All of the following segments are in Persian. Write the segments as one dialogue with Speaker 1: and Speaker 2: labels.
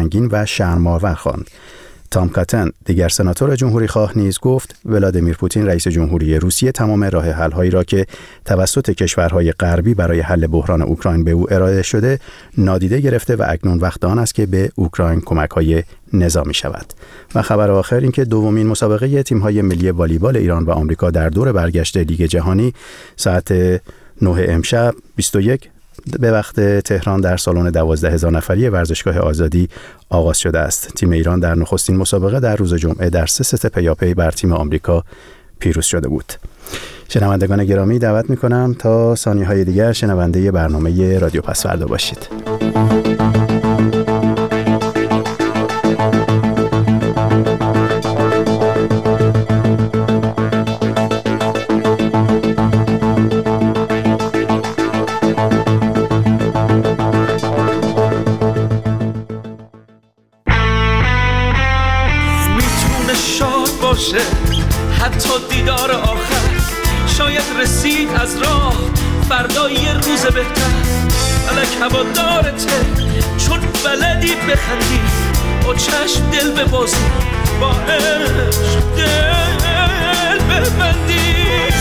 Speaker 1: سنگین و شرم‌آور خواند. تام کاتن دیگر سناتور جمهوری‌خواه نیز گفت ولادیمیر پوتین رئیس جمهوری روسیه تمام راه حل‌هایی را که توسط کشورهای غربی برای حل بحران اوکراین به او ارائه شده نادیده گرفته و اکنون وقت آن است که به اوکراین کمک‌های نظامی شود. و خبر آخر این که دومین مسابقه تیم‌های ملی والیبال ایران و آمریکا در دور برگشت لیگ جهانی ساعت 9 امشب 21 به وقت تهران در سالن 12,000 نفری ورزشگاه آزادی آغاز شده است. تیم ایران در نخستین مسابقه در روز جمعه در 3 ست پیاپی بر تیم آمریکا پیروز شده بود. شنوندگان گرامی دعوت می‌کنم تا ثانیه‌های دیگر شنونده برنامه رادیو پس‌فردا باشید.
Speaker 2: حتی دیدار آخر شاید رسید از راه فردا یه روز بهتر. فلک هوادارته چون بلدی بخندی با چشم دل ببازی با عشق دل ببندی.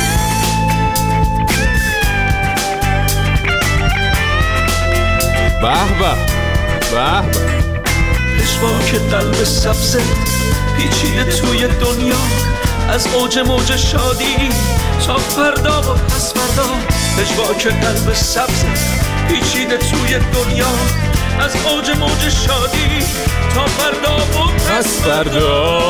Speaker 3: به به به به
Speaker 2: پشواک قلب سبزت پیچیده توی دنیا از اوج موج شادی تا فردا و پس فردا. پشواک قلب سبز پیچیده توی دنیا از اوج موج شادی تا فردا و پس فردا.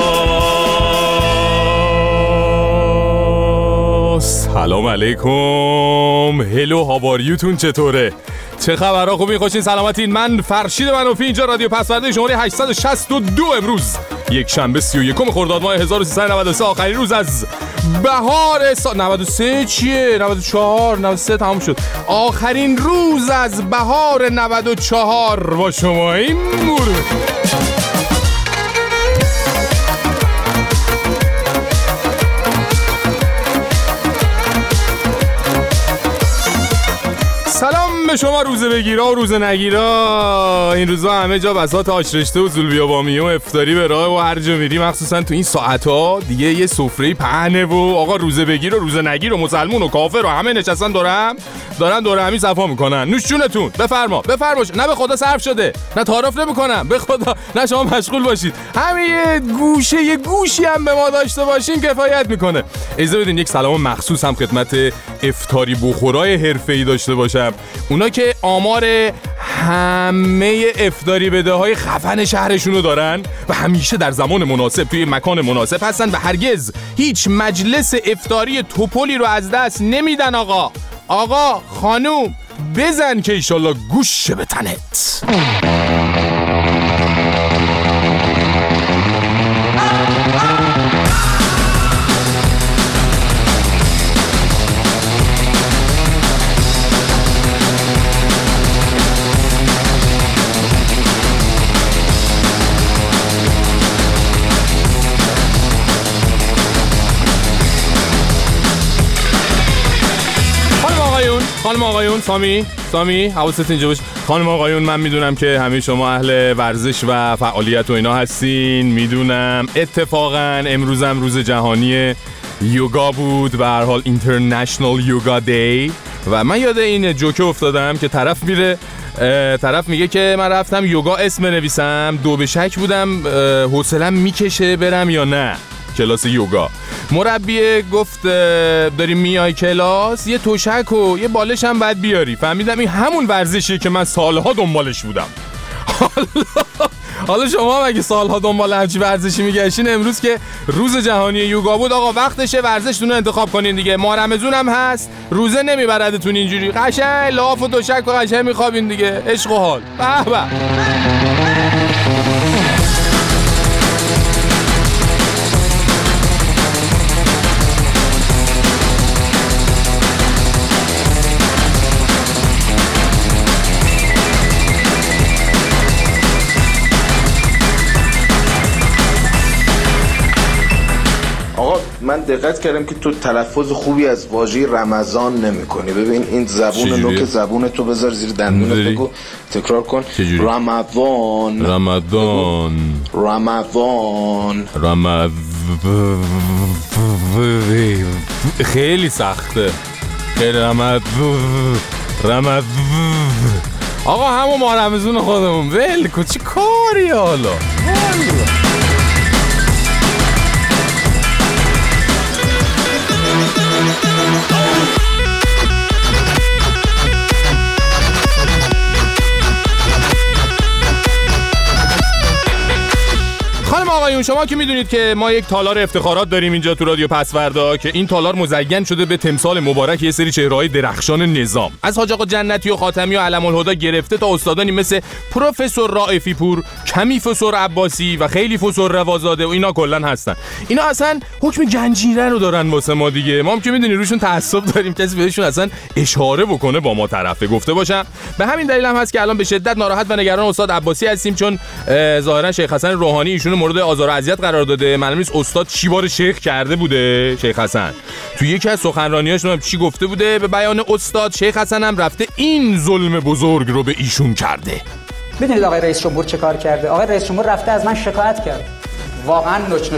Speaker 3: سلام علیکم. هلو هاواریوتون چطوره؟ چه خبرها؟ خوبین؟ خوشین؟ سلامتین؟ من فرشید منوفی، اینجا رادیو پس‌فردا شماره 862. امروز یک شنبه 31 خرداد ماه 1393، آخرین روز از بهار سال 93. چیه 94 93 تمام شد. آخرین روز از بهار 94 با شما. این مورد سلام به شما روزه بگیرا و روزه نگیرا. این روزا همه جا بساط آش رشته و زولبیا بامیه و افطاری به راه و هر جا میری مخصوصا تو این ساعت‌ها دیگه یه سفره پهنه و آقا روزه بگیر و روزه نگیر و مسلمون و کافر و همه نشستن دارن دور همی صفا میکنن. نوش جونتون. بفرما نه به خدا صرف شده، نه تعارف نمیکنم به خدا، نه شما مشغول باشید. همین یه گوشی هم به ما داشته باشین کفایت میکنه. اجازه بدین یک سلام مخصوص هم خدمت افطاری بخورای حرفه‌ای داشته باشم. اونا که آمار همه افطاری بده‌های خفن شهرشونو دارن و همیشه در زمان مناسب توی مکان مناسب هستن و هرگز هیچ مجلس افطاری توپلی رو از دست نمیدن. آقا خانوم بزن که ایشالله گوش به تنت. خانم آقایون، سامی حواست اینجا باشه. خانم آقایون، من میدونم که همه شما اهل ورزش و فعالیت و اینا هستین. میدونم اتفاقا امروزم روز جهانی یوگا بود، به هر حال اینترنشنال یوگا دی. و من یاد این جوکه افتادم که طرف میگه که من رفتم یوگا اسم بنویسم، دو به شک بودم حوصله‌ام میکشه برم یا نه کلاس یوگا. مربی گفت داری میای کلاس، یه تشک و یه بالش هم باید بیاری. فهمیدم این همون ورزشیه که من سالها دنبالش بودم. حالا شما هم اگه سالها دنبال همچی ورزشی میگشین، امروز که روز جهانی یوگا بود آقا وقتشه ورزشتون رو انتخاب کنین دیگه. ماه رمضون هم هست، روزه نمیبردتون اینجوری قشنگ لاف و تشک و قشنگ میخوابین دیگه. عشق و حال. به به.
Speaker 4: من دقت کردم که تو تلفظ خوبی از واژه رمضان نمی‌کنی. ببین این زبون نوک زبون تو بذار زیر دندونت بگو، تکرار کن. رمضان
Speaker 3: خیلی سخته. رمضان آقا همون ما رمضون خودمون ول کن، چی کاری حالا؟ خانم آقایون، شما که میدونید که ما یک تالار افتخارات داریم اینجا تو رادیو پسوردا که این تالار مزین شده به تمثال مبارک یه سری چهره‌های درخشان نظام، از حاج آقا جنتی و خاتمی و علم الهدی گرفته تا استادانی مثل پروفسور رائفی پور، کمی فسور عباسی و خیلی فسور روازاده و اینا کلا هستن. اینا اصلا حکم گنجینه رو دارن واسه ما دیگه. ما هم که میدونی روشون تعصب داریم، کسی بهشون اصلا اشاره بکنه با ما طرفه. گفته باشم به همین دلیل هم هست که الان به شدت ناراحت و نگران استاد عباسی هستیم، چون ظاهرا شیخ حسن روحانی ایشونو مورد آزار و اذیت قرار داده. معلوم نیست استاد چی بار شیخ کرده بوده. شیخ حسن تو یکی از سخنرانیاش چی گفته بوده؟ به بیان استاد شیخ حسن هم رفته این ظلم بزرگ رو به ایشون کرده.
Speaker 5: میدونید آقای رئیس جمهور چه کار کرده؟ آقای رئیس جمهور رفته از من شکایت کرد. واقعا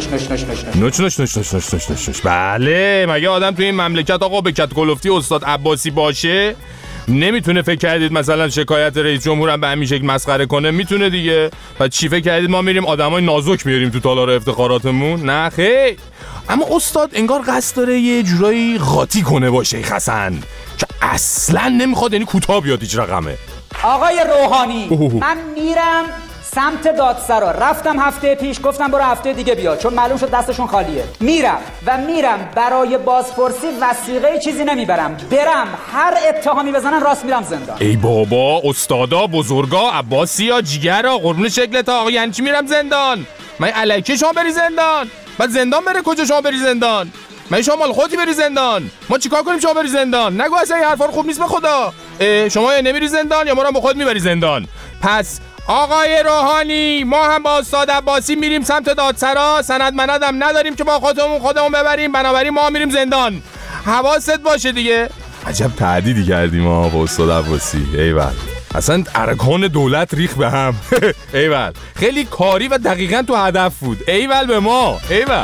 Speaker 5: نوچ.
Speaker 3: بله، مگه آدم تو این مملکت آقا به کتکلفتی استاد عباسی باشه نمیتونه؟ فکر کردید مثلا شکایت رئیس جمهورم به همین شکل مسخره کنه؟ میتونه دیگه. و چی فکر کردید ما میریم آدمای نازک میاریم تو تالار افتخاراتمون؟ نه خیر. اما استاد انگار قصد داره یه جورایی قاطی کنه با شیخ حسن که اصلا نمیخواد، یعنی کوتاه بیاد هیچ رقمه.
Speaker 5: آقای روحانی من میرم سمت دادسرا، رفتم هفته پیش، گفتم برو هفته دیگه بیا چون معلوم شد دستشون خالیه. میرم برای بازپرسی وثیقه چیزی نمیبرم، برم هر اتهامی بزنن راست میرم زندان.
Speaker 3: ای بابا استادا بزرگا عباسیا جیگرا قربون شکلت آقا، یعنی چی میرم زندان؟ من الکی شما بری زندان؟ بعد زندان بره کجا شما بری زندان؟ من شما مال خودی بری زندان؟ ما چیکار کنیم شما بری زندان؟ نگو اصلا این حرفا رو خوب نیست به خدا. شما یا نمیری زندان یا ما رو با خود میبری زندان. پس آقای روحانی ما هم با استاد عباسی میریم سمت دادسرا، سند مندم نداریم که با خودمون ببریم، بنابراین ما میریم زندان. حواست باشه دیگه. عجب تعدیدی کردیم ما با استاد عباسی. ایول، اصلا ارکان دولت ریخ به هم. ایول، خیلی کاری و دقیقاً تو هدف بود. ایول به ما. ایول.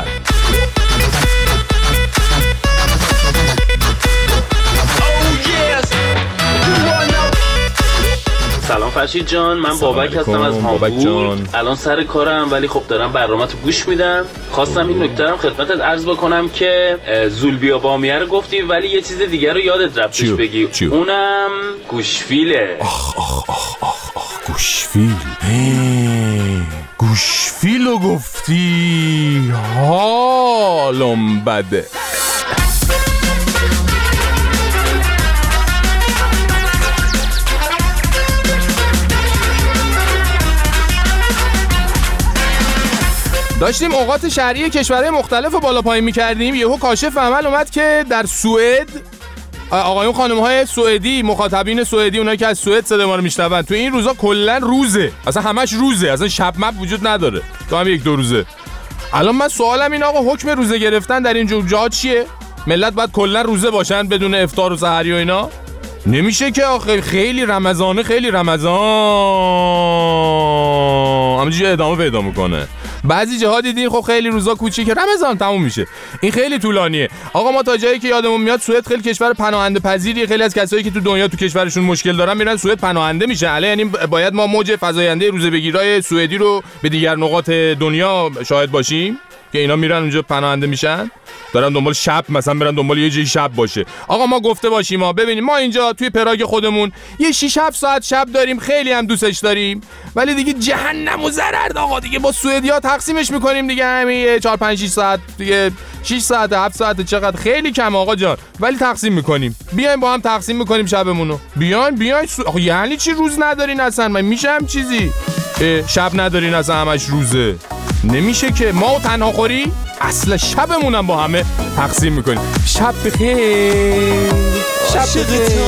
Speaker 6: سلام فرشید جان، من بابک هستم از هامبورگ. الان سر کارم ولی خب دارم برنامه‌تو گوش میدم. خواستم این نکته رو خدمتت عرض بکنم که زولبیا بامیه رو گفتی ولی یه چیز دیگه رو یادت رفتش بگی. اونم گوشفیله.
Speaker 3: گوشفیل. گوشفیلو گفتی، حالم بده. داشتیم اوقات شهری کشورهای مختلف رو بالا پایین می‌کردیم، یهو کاشف عمل اومد که در سوئد آقایون خانم‌های سوئدی، مخاطبین سوئدی، اونایی که از سوئد صدا ما رو میشنون، تو این روزا کلا روزه، اصلا همش روزه، اصلا شب مب وجود نداره، تو هم یک دو روزه. الان من سوالم این آقا حکم روزه گرفتن در این جاها چیه؟ ملت باید کلا روزه باشن بدون افطار و سحری و اینا؟ نمیشه که آخه خیلی رمضانه، خیلی رمضان همینجوری ادامه پیدا میکنه. بعضی جاها دیدین خب خیلی روزا کوچیکه رمضان تموم میشه، این خیلی طولانیه. آقا ما تا جایی که یادمون میاد سوئد خیلی کشور پناهنده پذیریه، خیلی از کسایی که تو دنیا تو کشورشون مشکل دارن میرن سوئد پناهنده میشن. علی یعنی باید ما موج فزاینده روزه بگیرای سوئدی رو به دیگر نقاط دنیا شاهد باشیم که اینا میرن اونجا پناهنده میشن، دارن دنبال شب، مثلا برن دنبال یه جای شب باشه. آقا ما گفته باشیم ما ببینیم ما اینجا توی پراگ خودمون یه 6-7 ساعت شب داریم، خیلی هم دوستش داریم، ولی دیگه جهنم و ضرر آقا دیگه با سوئدیا تقسیمش میکنیم دیگه، همین 4-5-6 ساعت دیگه، 6 ساعت 7 ساعت چقدر خیلی کم آقا جان، ولی تقسیم میکنیم. بیایم با هم تقسیم میکنیم شبمونو. بیاین آقا یعنی چی روز ندارین اصلا؟ من میشه هم چیزی شب ندارین اصلا همش روزه؟ نمیشه که. ما و تنها خوری اصلا شبمونم با همه تقسیم میکنیم. شب بخیر. شب بخیر.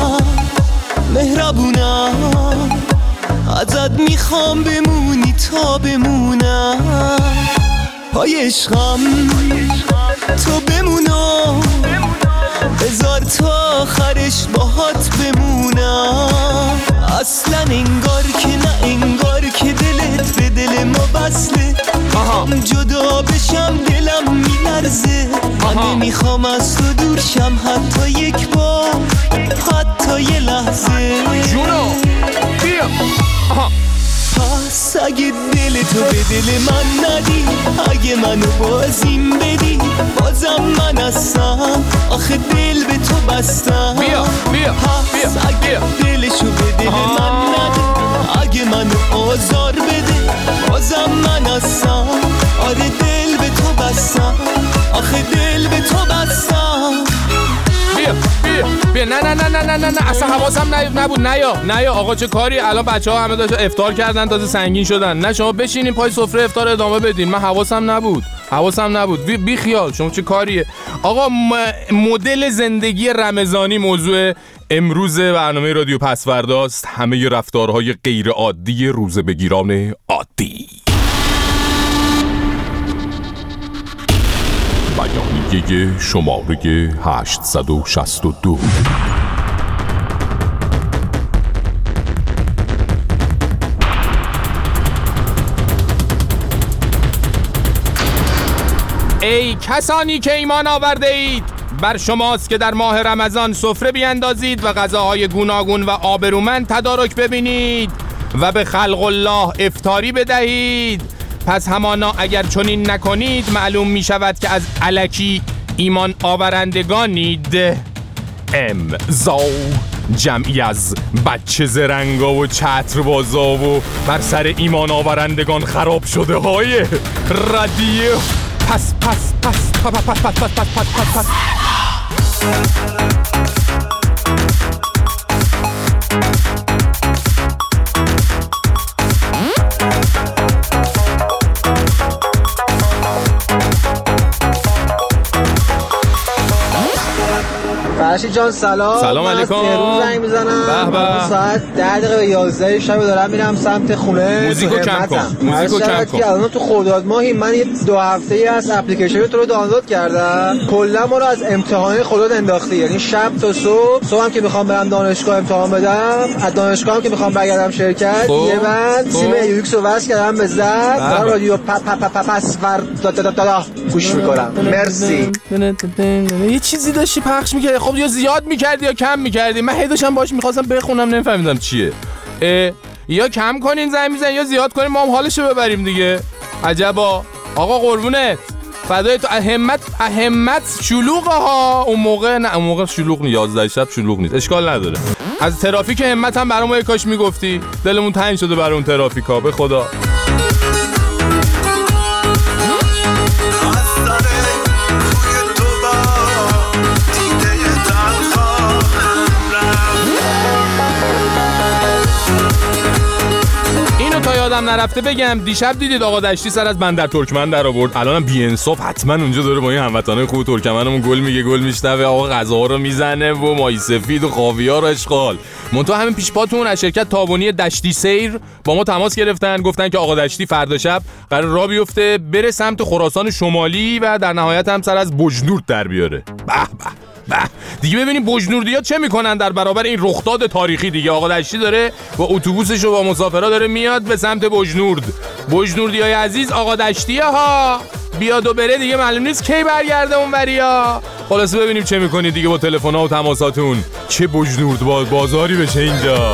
Speaker 7: مهربونم ازت میخوام بمونی تا بمونم، پای عشقم تو بمونم، بذار تا آخرش باهات بمونم. اصلا انگار که نه انگار که دلت به دل ما بسله، هم جدا بشم دلم میلرزه. من نمیخوام از تو دور شم حتی یک بار، حتی یه لحظه.
Speaker 3: جونو بیا.
Speaker 7: پس اگه دل تو به دل من ندی، اگه منو بازیم بدی، بازم من هستم آخه دل به تو بستم.
Speaker 3: بیا بیا
Speaker 7: پس اگه دلشو به دل من ندی، اگه منو آزار بده، بازم من هستم. آره دل به تو بستم، آخه دل به تو بستم.
Speaker 3: بیا بیا بیا. نه اصلا حواسم نبود. نیا آقا چه کاری؟ الان بچه‌ها همه داشتن افطار کردن، تازه سنگین شدن. نه شما بشینین پای سفره افطار ادامه بدین. من حواسم نبود. بی خیال. شما چه کاریه؟ آقا مدل زندگی رمضانی موضوع امروز برنامه رادیو پسورداست. همه رفتارهای غیر عادی روزه بگیران عادی. بیانیه شماره 862. ای کسانی که ایمان آورده اید، بر شماست که در ماه رمضان سفره بیندازید و غذاهای گوناگون و آبرومند تدارک ببینید و به خلق الله افطاری بدهید. پس همانا اگر چنین نکنید معلوم می شود که از الکی ایمان آورندگانید. امضا جمعی از بچه زرنگا و چتربازا و بر سر ایمان آورندگان خراب شده های رادیو پس.
Speaker 8: فرشید جان سلام
Speaker 3: علیکم.
Speaker 8: من زنگ میزنم. ساعت 10 یا 11 شب دارم میرم سمت خونه.
Speaker 3: موزیکو کم کن.
Speaker 8: الان تو خرداد ماهی من یه 2 هفته‌ای از اپلیکیشن تو رو دانلود کردم. کلا ما رو از امتحان خودت انداختی، یعنی شب تا صبح هم که میخوام برم دانشگاه امتحان بدم، از دانشگاه هم که میخوام برگردم شرکت، یه من سیم ایکس رو وصل کردم به ضبط، رادیو پسوردا گوش میکنم. مرسی.
Speaker 3: یه چیزی داشتی پخش می‌کردی، خب یا زیاد می‌کردی یا کم می‌کردی. من هیداشم باش می‌خواستم بخونم نمی‌فهمیدم چیه. یا کم کنین زنگ میزنین یا زیاد کنین، ما هم حالشو ببریم دیگه. عجبا. آقا قربونت فدای تو. همت شلوغه ها. اون موقع شلوغ نیست. 11 شب شلوغ نیست. اشکال نداره. از ترافیک همت هم برامون یه کاش میگفتی. دلمون تنگ شده برای اون ترافیکا. به خدا. تا یادم نرفته بگم، دیشب دیدید آقا دشتی سر از بندر ترکمن در آورد. الانم بی انصاف حتما اونجا داره با این هموطنای خوب ترکمنمون گل میگه گل میشنوه. آقا غذاها رو میزنه و ماهی سفید و خاویار رو اشغال. منتها همین پیش پاتون از شرکت تابونی دشتی سیر با ما تماس گرفتن، گفتن که آقا دشتی فردا شب قرار راه بیفته بره سمت خراسان شمالی و در نهایت هم سر از بجنورد در بیاره. به دیگه ببینیم بجنوردیا چه میکنن در برابر این رخداد تاریخی دیگه. آقا دشتی داره با اتوبوسش و با مسافرا داره میاد به سمت بجنوردیای عزیز. آقا دشتیه ها بیاد و بره دیگه معلوم نیست کی برگرده اون وریا. خلاصه ببینیم چه میکنید دیگه با تلفن‌ها و تماساتون. چه بجنورد بازاری بشه اینجا.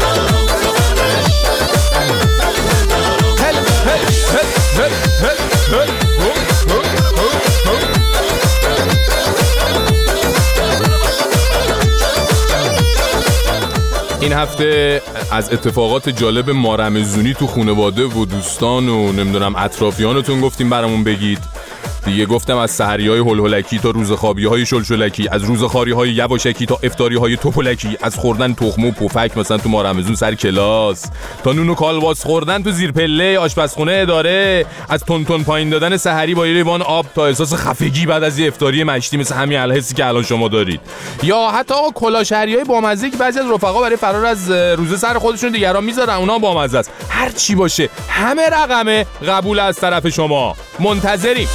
Speaker 3: این هفته از اتفاقات جالب مارمزونی تو خانواده و دوستان و نمیدونم اطرافیانتون گفتیم برامون بگید. دیگه گفتم از سحریهای هلهلکی تا روزخوابی‌های شلشلکی، از روزخواری‌های یواشکی تا افطاری‌های توپلکی، از خوردن تخم و پفک مثلا تو مارمزون سر کلاس تا نون و کالباس خوردن تو زیر پله آشپزخونه اداره، از تون پایین دادن سحری با یه لیوان آب تا احساس خفگی بعد از یه افطاری مشتی مثل همین الحسی که الان شما دارید، یا حتی کلاشهری‌های بامزه که بعضی از رفقا برای فرار از روزه سر خودشون دیگران میذارن، اونها بامزه است. هر چی باشه همه رقمه قبول از طرف شما. منتظریم.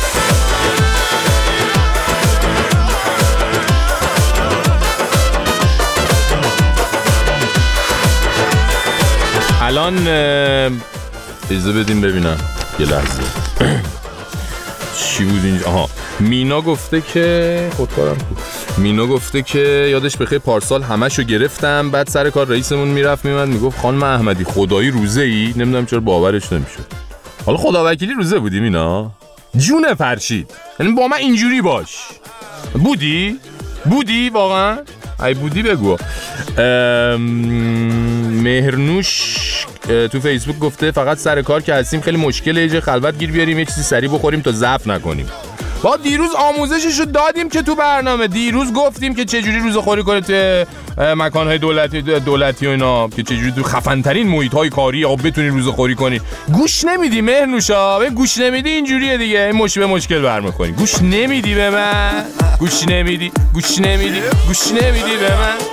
Speaker 3: الان اجازه بدیم ببینم یه لحظه چی بود اینجا. آها، مینا گفته که خودکارم بود. مینا گفته که یادش بخیر پارسال همشو گرفتم، بعد سر کار رئیسمون میرفت میمد میگفت خانم احمدی خدایی روزه ای؟ نمیدونم چرا باورش نمیشد. حالا خداوکیلی روزه بودی مینا؟ جون فرشید، یعنی با من اینجوری باش. بودی واقعا؟ ای بودی بگو. مهرنوش تو فیسبوک گفته فقط سر کار که هستیم خیلی مشکله، یه جای خلوت گیر بیاریم یه چیزی سریع بخوریم تا ضعف نکنیم. با دیروز آموزششو دادیم که تو برنامه دیروز گفتیم که چجوری روزخوری کنه تو مکانهای دولتی و اینا، که چجوری تو خفن‌ترین محیط‌های کاری بتونی روزخوری کنی. گوش نمیدی مهرنوشا، به گوش نمیدی اینجوریه دیگه، این به مشکل برمی‌خوری. گوش نمیدی به من، گوش نمیدی به من.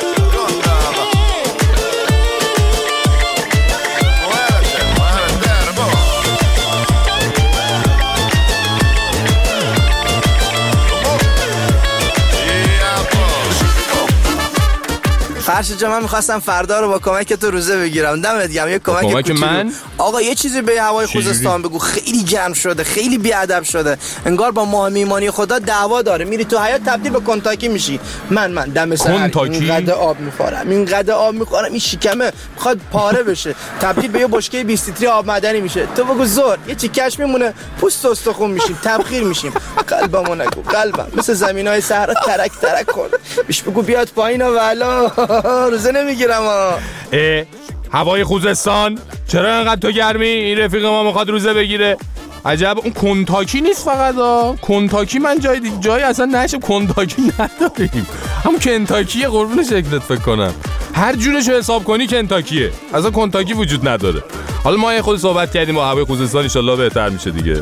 Speaker 9: فرشید جان من می‌خواستم فردا رو با کمک تو روزه بگیرم. دمت گرم. یه کمک
Speaker 3: من
Speaker 9: آقا یه چیزی به هوای خوزستان بگو، خیلی گرم شده، خیلی بیادب شده، انگار با ماه میمانی خدا دعوا داره. میری تو حیاط تبدیل به کنتاکی میشی. من دم سر اینقدر آب میخورم این شکمه میخواد پاره بشه، تبدیل به یه بشکه 20 لیتری آب معدنی میشه. تو بگو زور یه چیکش میمونه، پوست استخون میشیم، تبخیر میشیم. قلبمو نگو، قلبم مثل زمینای صحرا ترک کن. بیش بگو بیاد پایین و والا روزه نمیگیرم.
Speaker 3: هوای خوزستان چرا انقدر تو گرمی؟ این رفیق ما میخواد روزه بگیره. عجب اون کنتاکی نیست فقط کنتاکی من جای اصلا نشه کنتاکی نداریم. هم کنتاکیه قربون شکلت فکر کنم. هر جورشو حساب کنی کنتاکیه، اصلا کنتاکی وجود نداره. حالا ما خود صحبت کردیم با هوای خوزستان، ان شاءالله بهتر میشه دیگه.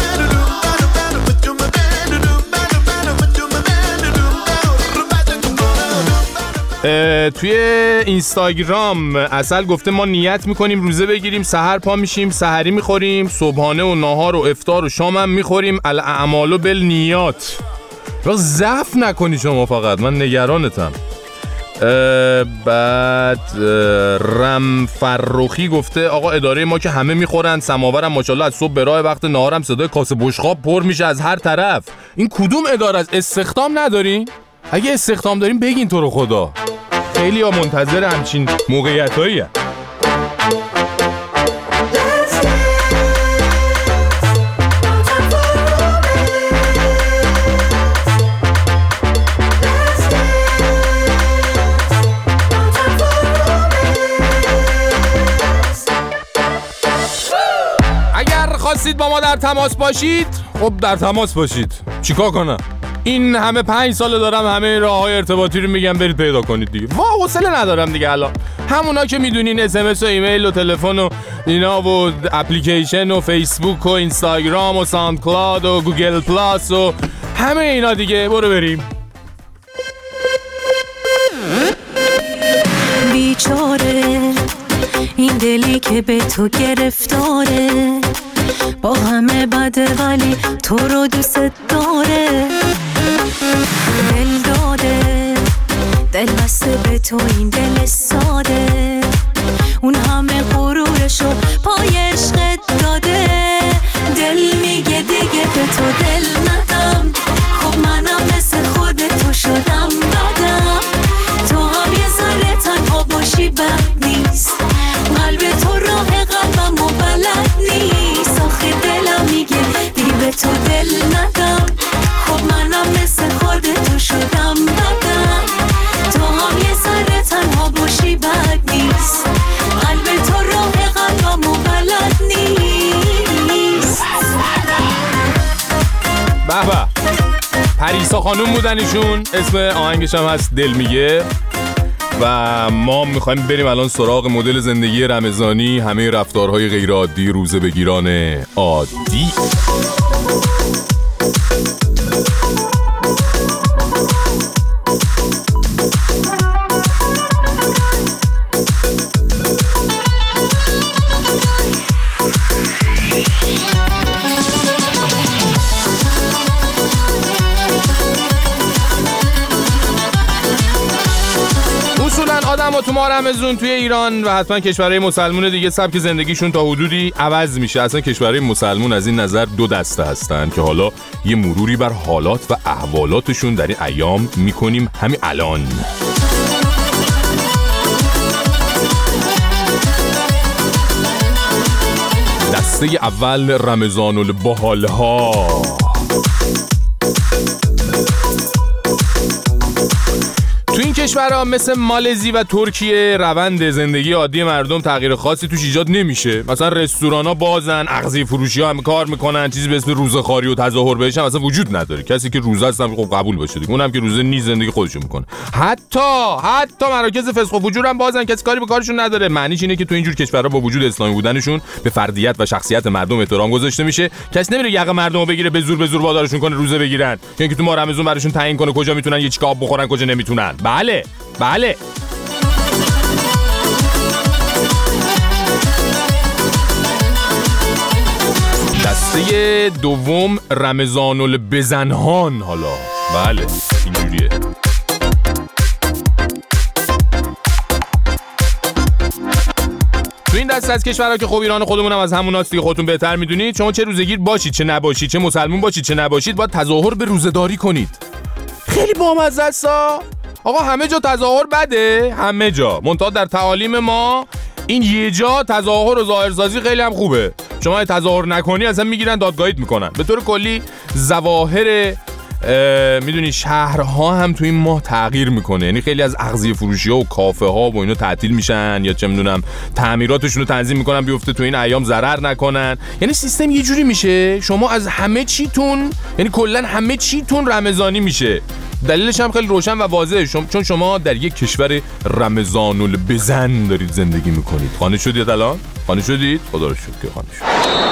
Speaker 3: توی اینستاگرام اصل گفته ما نیت میکنیم روزه بگیریم، سحر پا میشیم، سحری میخوریم، صبحانه و ناهار و افطار و شام هم میخوریم، الاعمال بالنیات. را ضعف نکنی شما، فقط من نگرانتم. بعد رم فرخی گفته آقا اداره ما که همه میخورن، سماورم ماشاءالله از صبح به راه، وقت ناهارم صدای کاسه بشقاب پر میشه از هر طرف. این کدوم اداره است؟ استخدام ندارین؟ اگه استخدام داریم بگین تو رو خدا. خیلی ها منتظر همچین موقعیتایی. اگر خواستید با ما در تماس باشید، خب در تماس باشید. چیکار کنم؟ این همه 5 سال دارم همه راههای ارتباطی رو میگم برید پیدا کنید دیگه. حوصله ندارم دیگه. الان همونا که میدونین SMS و ایمیل و تلفن و اینا و اپلیکیشن و فیسبوک و اینستاگرام و ساوند کلاود و گوگل پلاس و همه اینا دیگه. برو بریم.
Speaker 10: بیچاره این دلی که به تو گرفتاره، با همه بده ولی تو رو دوست داره. دل داده، دل بسته به تو این دل ساده، اون همه غرورشو پای عشقت داده. دل میگه دیگه به تو دل ندم، خب منم مثل خودتو شدم بدم. تو هم یه ذره تنها باشی بد نیست، قلب تو راه قلبم و بلد نیست. آخه دلم میگه دیگه به تو دل ندم، خب منم مثل خودتو شدم بدم. تو هم یه ذره تنها باشی بد نیست، قلب تو راه قلبم و بلد نیست.
Speaker 3: بابا پریسا خانوم بودن ایشون، اسم آهنگش هم هست دل میگه. و ما میخوایم بریم الان سراغ مدل زندگی رمضانی، همه رفتارهای غیر عادی روزه بگیران عادی. خب تو ماه رمضان توی ایران و حتما کشورهای مسلمان دیگه سبک زندگیشون تا حدودی عوض میشه. اصلا کشورهای مسلمان از این نظر دو دسته هستن که حالا یه مروری بر حالات و احوالاتشون در این ایام میکنیم همین الان. دسته اول رمضان البحالها. تو این کشورها مثل مالزی و ترکیه روند زندگی عادی مردم تغییر خاصی توش ایجاد نمیشه. مثلا رستورانا بازن، اغذیه فروشی ها هم کار میکنن، چیزی به اسم روزه‌خواری و تظاهر بهش هم اصلا وجود نداره. کسی که روزه است هم خب قبول باشه دیگه، اونم که روزه نیست زندگی خودشو میکنه. حتی مراکز فسق و فجور هم بازن، کسی کاری به کارشون نداره. معنیش اینه که تو اینجور کشورها با وجود اسلامی بودنشون به فردیت و شخصیت مردم احترام گذاشته میشه. کسی نمیره یقه مردمو بگیره به زور وادارشون کنه روزه بگیرن، یعنی که تو ماه رمضان براشون تعیین کنه کجا میتونن یه چیکار بخورن کجا نمیتونن. بله دسته دوم رمضان البزنهان. حالا بله اینجوریه. تو این دسته از کشورها که خب ایران خودمون هم از هموناست دیگه، خودتون بهتر میدونید. شما چه روزگیر باشید چه نباشید، چه مسلمون باشید چه نباشید، باید تظاهر به روزه‌داری کنید. خیلی بامزه است آقا. همه جا تظاهر بده، همه جا، منتها در تعالیم ما این یه جا تظاهر و ظاهرسازی خیلی هم خوبه. شما تظاهر نکنی اصلا میگیرن دادگاهیت میکنن. به طور کلی ظواهر میدونی شهرها هم تو این ماه تغییر میکنه. یعنی خیلی از اغذیه فروشی ها و کافه ها و اینا تعطیل میشن یا چه میدونم تعمیراتشون رو تنظیم میکنن بیفته تو این ایام ضرر نکنن. یعنی سیستم یه جوری میشه شما از همه چیتون، یعنی کلا همه چیتون رمضانی میشه. دلیلش هم خیلی روشن و واضحه، چون شما در یک کشور رمضان البزن دارید زندگی میکنید. خانه شدید الان؟ خانه شدید؟ خدا رو شکر که خانه شدید.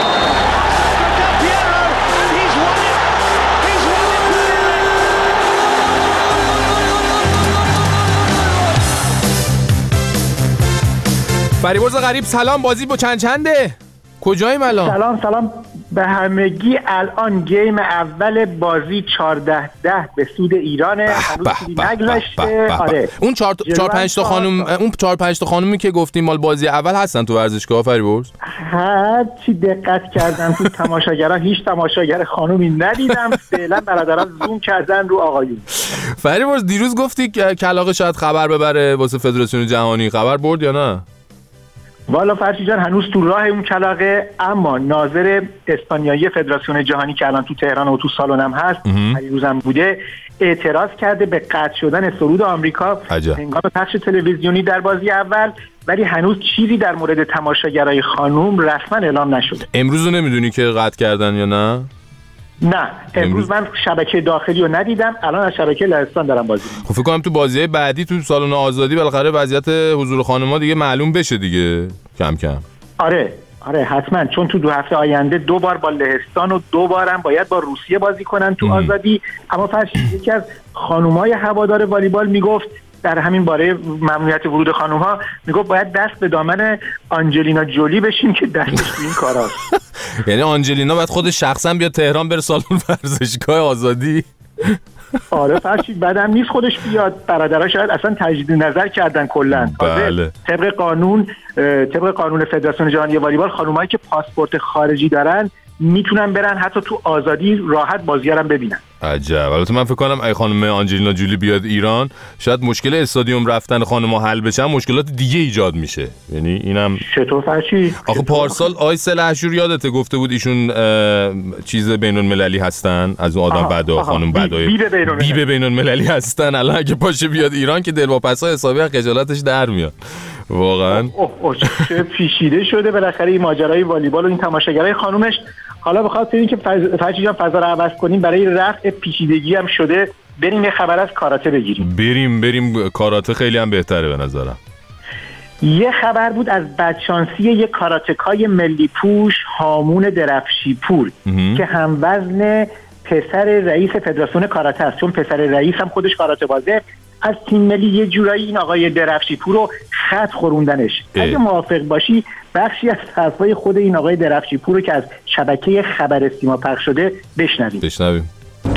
Speaker 3: فریبرز غریب سلام، بازی با چنده؟ کجاییم الان؟
Speaker 11: سلام به همگی. الان گیم اول بازی 14-10 به سود ایرانه. هنوز نگذشته. آره
Speaker 3: اون 4-5 تا خانم، اون 4-5 تا خانومی که گفتیم مال بازی اول هستن تو ورزشگاه فریبرز؟
Speaker 11: هر چی دقت کردم تو تماشاگرها هیچ تماشاگر خانومی ندیدم. فعلا برادران زوم کردن رو آقایون.
Speaker 3: فریبرز دیروز گفتی کلاغ شاید خبر ببره واسه فدراسیون جهانی، خبر برد یا نه؟
Speaker 11: والا فرشی جان هنوز تو راه اون کلاغه، اما ناظر اسپانیایی فدراسیون جهانی که الان تو تهران و تو سالن هم هست هریروزم بوده، اعتراض کرده به قطع شدن سرود آمریکا هنگام پخش تلویزیونی در بازی اول، ولی هنوز چیزی در مورد تماشاگرای خانوم رسما اعلام نشده.
Speaker 3: امروز رو نمیدونی که قطع کردن یا نه؟
Speaker 11: نه امروز من شبکه داخلی رو ندیدم، الان از شبکه لهستان دارم بازی می‌بینم.
Speaker 3: خب فکر کنم تو بازی‌های بعدی تو سالن آزادی بالاخره وضعیت حضور خانم‌ها دیگه معلوم بشه دیگه کم کم.
Speaker 11: آره حتما، چون تو 2 هفته آینده 2 بار با لهستان و 2 بارم باید با روسیه بازی کنن تو آزادی. اما فرشی یکی از خانم‌های هوادار والیبال میگفت در همین باره ممنوعیت ورود خانم‌ها، میگفت باید دست به دامن آنجلینا جولی بشیم که دستش تو این کاراست.
Speaker 3: یعنی آنجلینا باید خودش شخصا بیاد تهران بره سالن ورزشگاه آزادی.
Speaker 11: آره فرشید بعدم نیست خودش بیاد. برادرها شاید اصلا تجدید نظر کردن کلا.
Speaker 3: بله.
Speaker 11: طبق قانون فدراسیون جهانی والیبال خانمایی که پاسپورت خارجی دارن میتونن برن حتی تو آزادی راحت بازی‌ها رو ببینن.
Speaker 3: عجب. البته من فکر کنم ای خانم آنجلینا جولی بیاد ایران شاید مشکل استادیوم رفتن خانم‌ها حل بشه، مشکلات دیگه ایجاد میشه. یعنی اینم
Speaker 11: چطور فرشید؟
Speaker 3: آخه پارسال آقای سلحشور یادته گفته بود ایشون چیز بین‌المللی هستن، از اون آدم بعدا خانم بعدای بی بین‌المللی هستن. الان اگه پاشه بیاد ایران که دلواپس‌ها حسابی خجالتش در میاد. واقعا
Speaker 11: چه پیچیده شده بالاخره این ماجرای والیبال و این تماشاگرای خانومش. حالا بخواد ببینیم که فرشید جان فضا رو عوض کنیم، برای رفع پیچیدگی هم شده بریم یه خبر از کاراته بگیریم.
Speaker 3: بریم کاراته خیلی هم بهتره به نظرم.
Speaker 11: یه خبر بود از بدشانسی یک کاراتکای ملی پوش هامون درفشیپور که هم وزن پسر رئیس فدراسیون کاراته است، چون پسر رئیس هم خودش کاراته بازه. از تیم ملی یه جورایی این آقای درفشیپور رو خط خوروندنش. اگه موافق باشی بخشی از حرفای خود این آقای درفشیپور رو که از شبکه خبر سیما پخش شده بشنویم.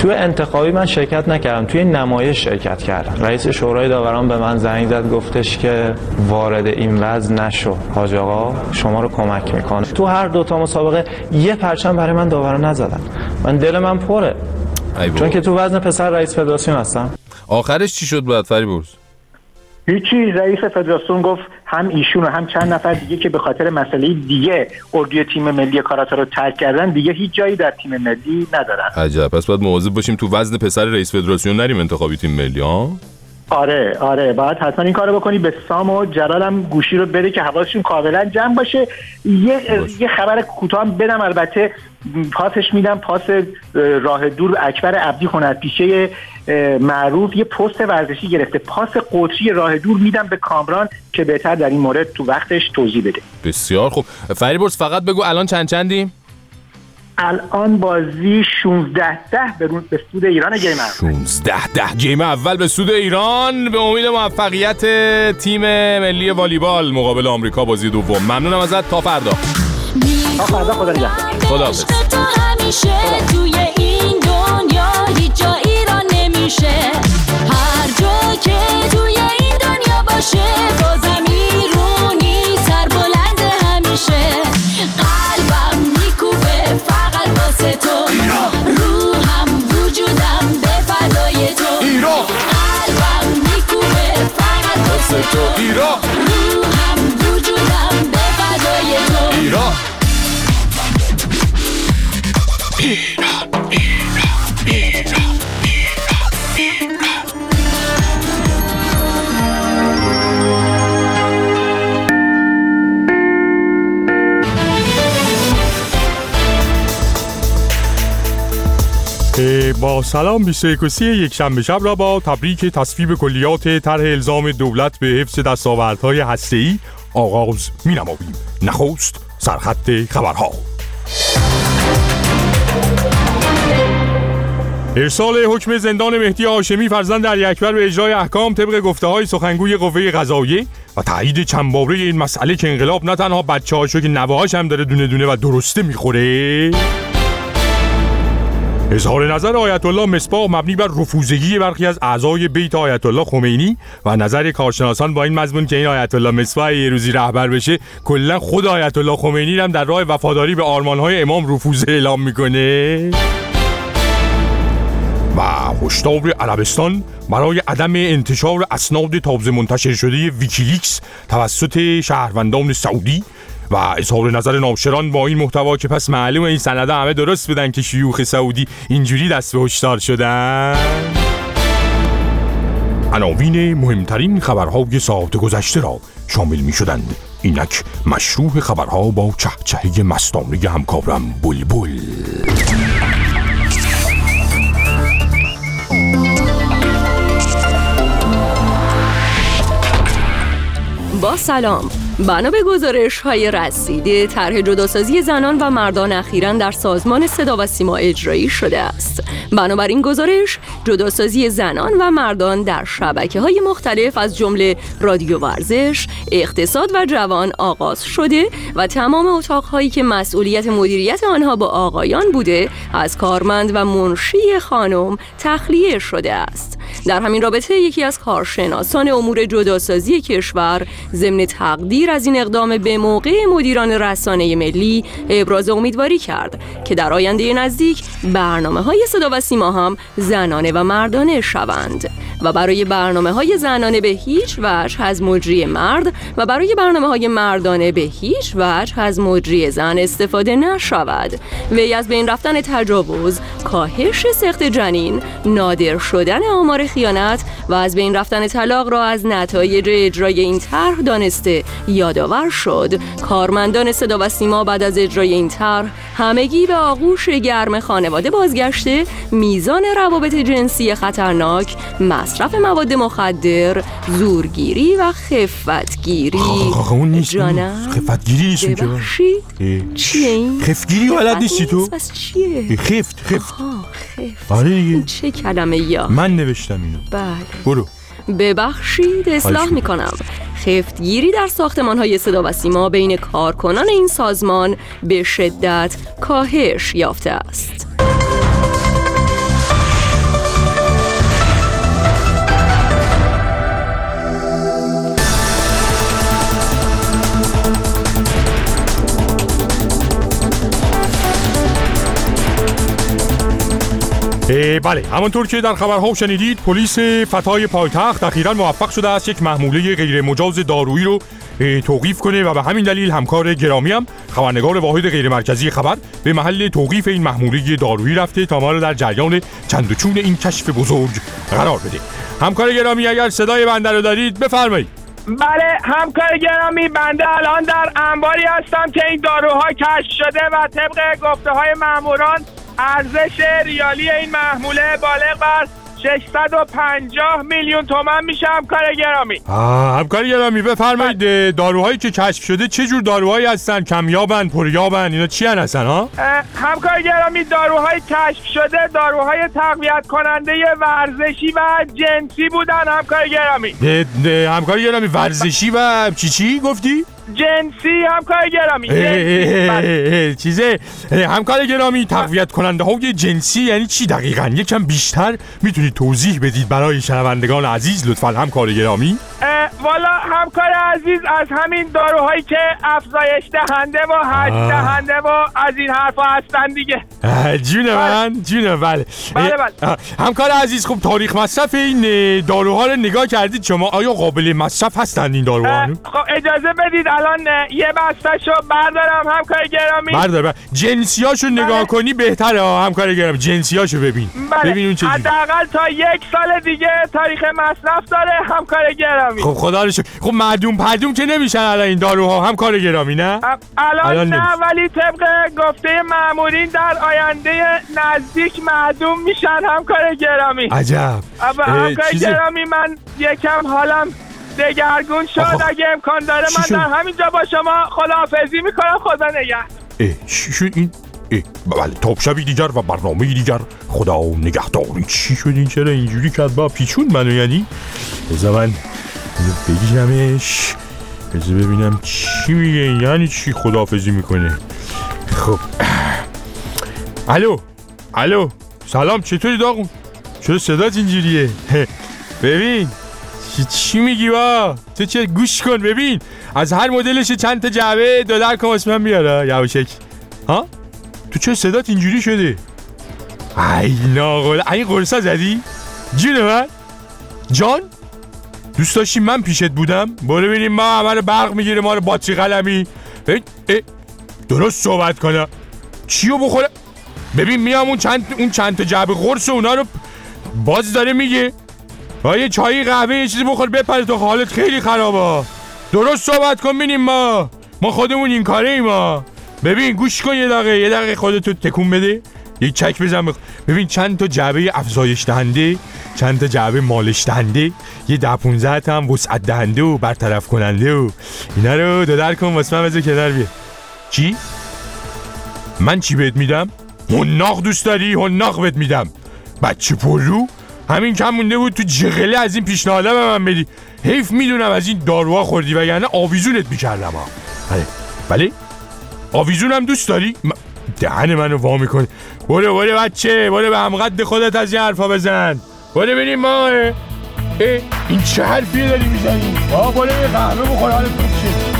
Speaker 12: تو انتخابی من شرکت نکردم، توی نمایش شرکت کردم. رئیس شورای داوران به من زنگ زد گفتش که وارد این وضع نشو، حاج آقا شما رو کمک میکنه. تو هر دوتا مسابقه یه پرچم برای من داوران نزدن. من دل من پره چون که تو وزن پسر رئیس فدراسیون هستم.
Speaker 3: آخرش چی شد بعد فریبرز؟
Speaker 11: هیچی، رئیس فدراسیون گفت هم ایشون و هم چند نفر دیگه که به خاطر مسئله دیگه اردوی تیم ملی کاراته رو ترک کردن دیگه هیچ جایی در تیم ملی ندارن.
Speaker 3: عجب، پس باید مواظب باشیم تو وزن پسر رئیس فدراسیون نریم انتخابی تیم ملی ها.
Speaker 11: آره باید حتما این کارو بکنی. به سام و جلال هم گوشی رو بده که حواسشون کاملا جمع باشه. یه خبر کوتاه بدم، البته پاسش میدم، پاس راه دور اکبر عبدی هنرپیشه معروف یه پست ورزشی گرفته، پاس قطری راه دور میدم به کامران که بهتر در این مورد تو وقتش توضیح بده.
Speaker 3: بسیار خوب. فریبرز فقط بگو الان چندیم؟
Speaker 11: الان بازی 16-10 به سود ایران. گیم اول
Speaker 3: 16-10 گیم اول به سود ایران. به امید موفقیت تیم ملی والیبال مقابل آمریکا بازی دوم. ممنونم ازت. تا فردا.
Speaker 11: خدا نگهدار.
Speaker 3: خداحافظ.
Speaker 10: همیشه توی این دنیا هیچ جا ایران نمیشه. هر جا که توی این دنیا باشه بازم ایرونی سر بلند همیشه. قلبم میکوبه فقط واسه تو، روحم وجودم به فدای تو. قلبم میکوبه فقط واسه تو، روحم وجودم به فدای تو. ایران
Speaker 13: با سلام 21 یک شنبه شب را با تبریک تصویب کلیات طرح الزام دولت به حفظ دستاوردهای هسته‌ای آغاز می‌نماییم. نخست سرخط خبرها. ارسال حکم زندان مهدی هاشمی فرزند علی اکبر به اجرای احکام طبق گفته‌های سخنگوی قوه قضاییه و تایید چندباره این مسئله که انقلاب نه تنها بچه‌هاشو که نوه‌هاش هم داره دونه دونه و درسته میخوره. اظهار نظر آیت الله مصباح مبنی بر رفوزگی برخی از اعضای بیت آیت الله خمینی و نظر کارشناسان با این مضمون که این آیت الله مصباح یه روزی رهبر بشه کلا خود آیت الله خمینی هم در راه وفاداری به آرمان‌های امام رفوزه اعلام میکنه. و هشدار عربستان برای عدم انتشار اسناد تازه منتشر شده ویکیلیکس توسط شهروندان سعودی و اظهار نظر ناشران با این محتوا که پس معلومه این سنده همه درست بدن که شیوخ سعودی اینجوری دست به هشدار شدن. عناوین مهمترین خبرهای ساعت گذشته را شامل می شدند. اینک مشروع خبرها با چهچهه مستانه همکارم بلبل.
Speaker 14: با سلام. بنا به گزارش‌های رسیده طرح جداسازی زنان و مردان اخیراً در سازمان صدا و سیما اجرایی شده است. بنابراین گزارش جداسازی زنان و مردان در شبکه‌های مختلف از جمله رادیو ورزش، اقتصاد و جوان آغاز شده و تمام اتاق‌هایی که مسئولیت مدیریت آنها با آقایان بوده از کارمند و منشی خانم تخلیه شده است. در همین رابطه یکی از کارشناسان امور جداسازی کشور ضمن تقدیر از این اقدام به موقع مدیران رسانه ملی ابراز امیدواری کرد که در آینده نزدیک برنامه‌های صدا و سیما هم زنانه و مردانه شوند و برای برنامه‌های زنانه به هیچ وجه از مجری مرد و برای برنامه‌های مردانه به هیچ وجه از مجری زن استفاده نشود. وی از بین رفتن تجاوز، کاهش سقط جنین، نادر شدن آمار خیانت و از بین رفتن طلاق را از نتایج اجرای این طرح دانسته یادآور شد. کارمندان صدا و سیما بعد از اجرای این طرح همگی به آغوش گرم خانواده بازگشته، میزان روابط جنسی خطرناک، مصرف مواد مخدر، زورگیری و خفتگیری.
Speaker 13: اون نیست.
Speaker 14: جانم
Speaker 13: خفتگیری نیست.
Speaker 14: ببخشید چیه این؟
Speaker 13: خفتگیری بلد نیستی تو؟
Speaker 14: پس چیه؟
Speaker 13: خفت.
Speaker 14: خفت.
Speaker 13: آره دیگه.
Speaker 14: چه کلمه یا؟
Speaker 13: من نوشتم اینو.
Speaker 14: بله.
Speaker 13: برو.
Speaker 14: ببخشید اصلاح میکنم. خفتگیری در ساختمان‌های صدا و سیما بین کارکنان این سازمان به شدت کاهش یافته است.
Speaker 13: بله، همانطور که در خبرها شنیدید، پلیس فتای پایتخت اخیراً موفق شده است یک محموله غیر مجاز دارویی رو توقیف کنه و به همین دلیل همکار گرامی هم خبرنگار واحد غیر مرکزی خبر به محل توقیف این محموله دارویی رفته تا ما رو در جریان چند و چون این کشف بزرگ قرار بده. همکار گرامی اگر صدای بنده رو دارید بفرمایید.
Speaker 15: بله همکار گرامی، بنده الان در انباری هستم که این داروها کشف شده و طبق گفته های ماموران ارزش ریالی این محموله بالغ بر 650 میلیون تومان میشه. همکار گرامی
Speaker 13: همکار گرامی بفرمایید، داروهایی که کشف شده چه جور داروهایی هستن؟ کمیابن، پریابن، اینا چی هستن ها؟
Speaker 15: همکار گرامی، داروهای کشف شده داروهای تقویت کننده ورزشی و جنسی بودن. همکار گرامی
Speaker 13: همکار گرامی ورزشی و چی گفتی؟
Speaker 15: جنسی. همکار گرامی
Speaker 13: چیزه همکار گرامی، تقویت کننده های جنسی یعنی چی دقیقاً؟ یکم بیشتر میتونید توضیح بدید برای شنوندگان عزیز لطفاً همکار گرامی؟
Speaker 15: والا همکار عزیز، از همین داروهایی که افزایش دهنده و حج دهنده و از این حرفا هستن دیگه.
Speaker 13: جون من جون. بله همکار عزیز، خب تاریخ مصرف این داروها رو نگاه کردید شما؟ آیا قابل مصرف هستن این داروها؟
Speaker 15: خب اجازه بدید الان یه بسته‌شو بردارم همکار گرامی.
Speaker 13: بردار. جنسیاشو نگاه کنی بهتره همکار گرامی، جنسیاشو ببین. ببین اون چه
Speaker 15: حداقل تا 1 سال دیگه تاریخ مصرف داره همکار گرامی.
Speaker 13: خب خدا رو شکر. خب معدوم که نمیشن الان این داروها همکار گرامی؟ نه
Speaker 15: الان نه، ولی طبق گفته مامورین در آینده نزدیک معدوم میشن همکار گرامی.
Speaker 13: عجب.
Speaker 15: همکار گرامی، من یکم حالم دگرگون شد. اگه امکان داره من در همینجا با شما خداحافظی میکنم. خدا نگهدار.
Speaker 13: شد این؟ بله، تا شبی دیگر و برنامه دیگر. خدا نگهداری. چی شد این؟ چرا اینجوری کرد؟ با پیچون منو یعنی؟ بذار من بگیرمش، بذار ببینم چی میگه. یعنی چی خداحافظی میکنه؟ خب الو سلام، چطوری داغون؟ چرا صدات اینجوریه؟ ببین چی میگی با؟ تو چه گوش کن ببین، از هر مدلش چند تا جعبه دلار کم اسمم میاره یواشک. ها؟ تو چه صدات اینجوری شده؟ ای ناقل، این قرصا زدی؟ جون من؟ جان؟ دوست داشتی من پیشت بودم؟ برو ببینیم ما همه رو برق میگیره، ما رو باتری قلمی. درست صحبت کنه. چیو بخوره؟ ببین میام اون چند تا جعبه قرص و اونا رو باز داره میگه. یه چایی قهوه یه چیزی بخور بپره، تو حالت خیلی خرابه. درست صحبت کن ببینیم ما خودمون این کاره ایم. ببین گوش کن یه دقیقه خودتو تکون بده، یک چک بزن ببین چند تا جعبه افزایش دهنده، چند تا جعبه مالش دهنده، یه 10-15 تا هم وسعت دهنده و برطرف کننده و اینا رو دادر کن واسه من بذار کنار بیا. چی؟ من چی بهت میدم؟ حناق دوست داری؟ حناق بهت میدم. بچه پررو، همین کم مونده بود تو جغله از این پیشنهاده به من بدی. حیف میدونم از این داروها خوردی وگرنه آویزونت میکردم. بله آویزونم دوست داری؟ دهن منو وا میکنه. برو بچه، برو به همقد خودت از این حرفا بزن. برو ببینیم ما این چه حرفیه داری میزنی؟ برو یه قهوه بخور حالت خوب شه.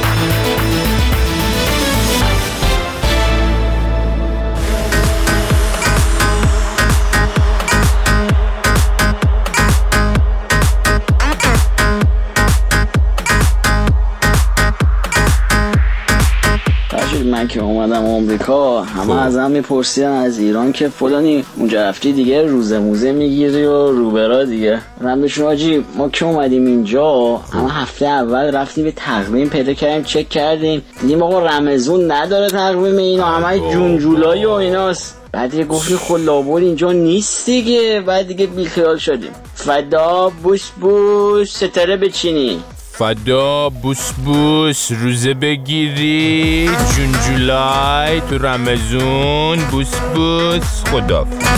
Speaker 16: من که اومدم آمریکا همه ازم میپرسیدن از ایران که فلانی اونجا رفتی دیگه روزه موزه میگیری و روبرا دیگه. من بهشون آجی ما که اومدیم اینجا همه هفته اول رفتیم به تقویم پیدا کردیم، چک کردیم، دیدیم آقا رمضون نداره تقویم اینا، همه جونجولایی و ایناست. بعد دیگه گفتیم خلابور اینجا نیست دیگه. بعد دیگه بیخیال شدیم. فدا بوس بوس ستاره بچینی،
Speaker 3: فدا بوس بوس روزه بگیری، جونجولای تو رمضون، بوس بوس خداحافظ.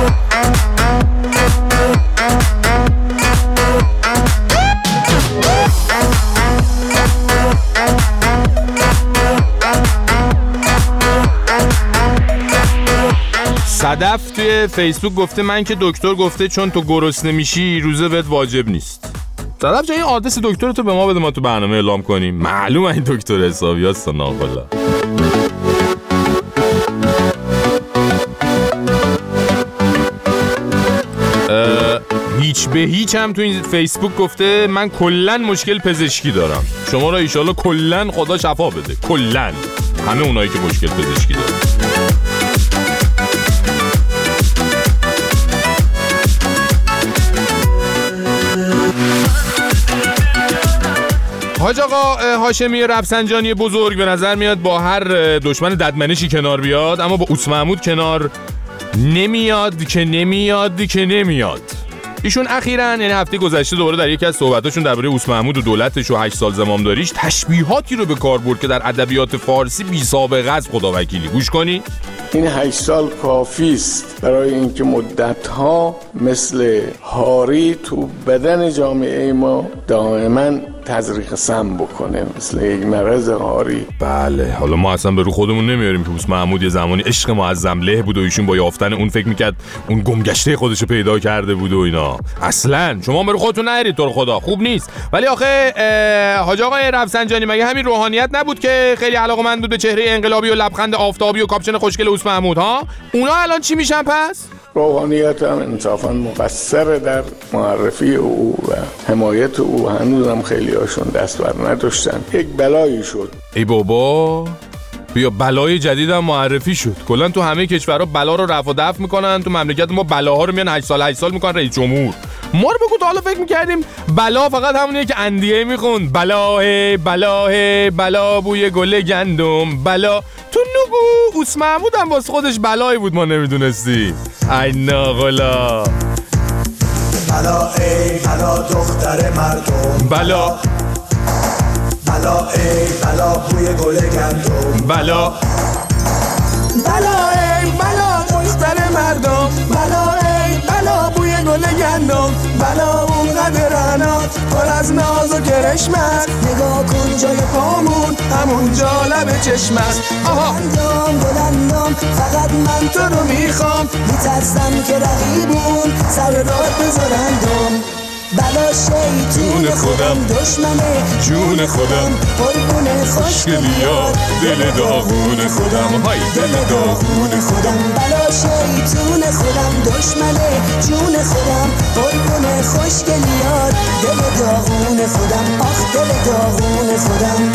Speaker 3: صدف توی فیسبوک گفته من که دکتر گفته چون تو گرسنه میشی روزه بهت واجب نیست. صدف جای آدرس دکتر تو به ما بده، ما تو برنامه اعلام کنیم. معلومه این دکتر حسابی هست ناقلا. به هیچ هم تو این فیسبوک گفته من کلن مشکل پزشکی دارم. شما را ایشالله کلن خدا شفا بده. کلن همه اونایی که مشکل پزشکی دارن. حاج آقا هاشمی رفسنجانی بزرگ به نظر میاد با هر دشمن ددمنشی کنار بیاد، اما با اوس محمود کنار نمیاد که نمیاد. ایشون اخیراً یعنی هفته گذشته دوباره در یکی از صحبتاشون درباره اوس محمود و دولتش و 8 سال زمامداریش تشبیهاتی رو به کار برد که در ادبیات فارسی بی سابقه است. خداوکیلی گوش کنی.
Speaker 17: این 8 سال کافی است برای اینکه مدت‌ها مثل هاری تو بدن جامعه ما دائما تزریق سم بکنه، مثل یک مرض هاری.
Speaker 3: بله، حالا ما اصلا به رو خودمون نمیاریم که اوس محمود یه زمانی عشق معظم له بود و ایشون با یافتن اون فکر میکرد اون گمگشته خودشو پیدا کرده بود و اینا. اصلا شما به رو خودتون نرید، تو رو خدا خوب نیست. ولی آخه حاج آقای رفسنجانی مگه همین روحانیت نبود که خیلی علاقه‌مند بود به چهره انقلابی و لبخند آفتابی و کاپشن خوشگل اوس محمود ها؟ اونا الان چی میشن پس؟
Speaker 17: روحانیت هم انصافا مقصر در معرفی او و حمایت او. هنوزم خیلی هاشون دست بر نداشتن. یک بلایی شد.
Speaker 3: ای بابا بیا بلای جدیدم معرفی شد. کلا تو همه کشورها بلا رو رفع و دفع میکنن، تو مملکت ما بلاها رو میان 8 سال میکنن رئیس جمهور. ما رو بگو تا حالا فکر میکردیم بلا فقط همونیه که اندیه میخوند بلا بوی گل گندم بلا. تو نگو اوس محمود هم واسه خودش بلایی بود ما نمیدونستی. ای ناغلا
Speaker 18: بلا ای بلا دختر مردم
Speaker 3: بلا
Speaker 18: ای بلا بوی گل گندم
Speaker 3: بلا
Speaker 18: ای بلا دختر مردم بلا ای بلا بوی گل گندم بلا اونقدر رعنات پر از ناز و کرشمت. نگاه کن جای پامون همونجا لب چشمت. بلندم فقط من تو رو میخوام، میترسم که رقیبون سر راه بذارندم. بلا شیطون خودم دشمنه جون خودم، قربون خوشگلیات دل داغون خودم، های دل داغون خودم. بلا شیطون خودم دشمنه جون خودم، قربون خوشگلیات دل داغون خودم، آخ دل داغون خودم.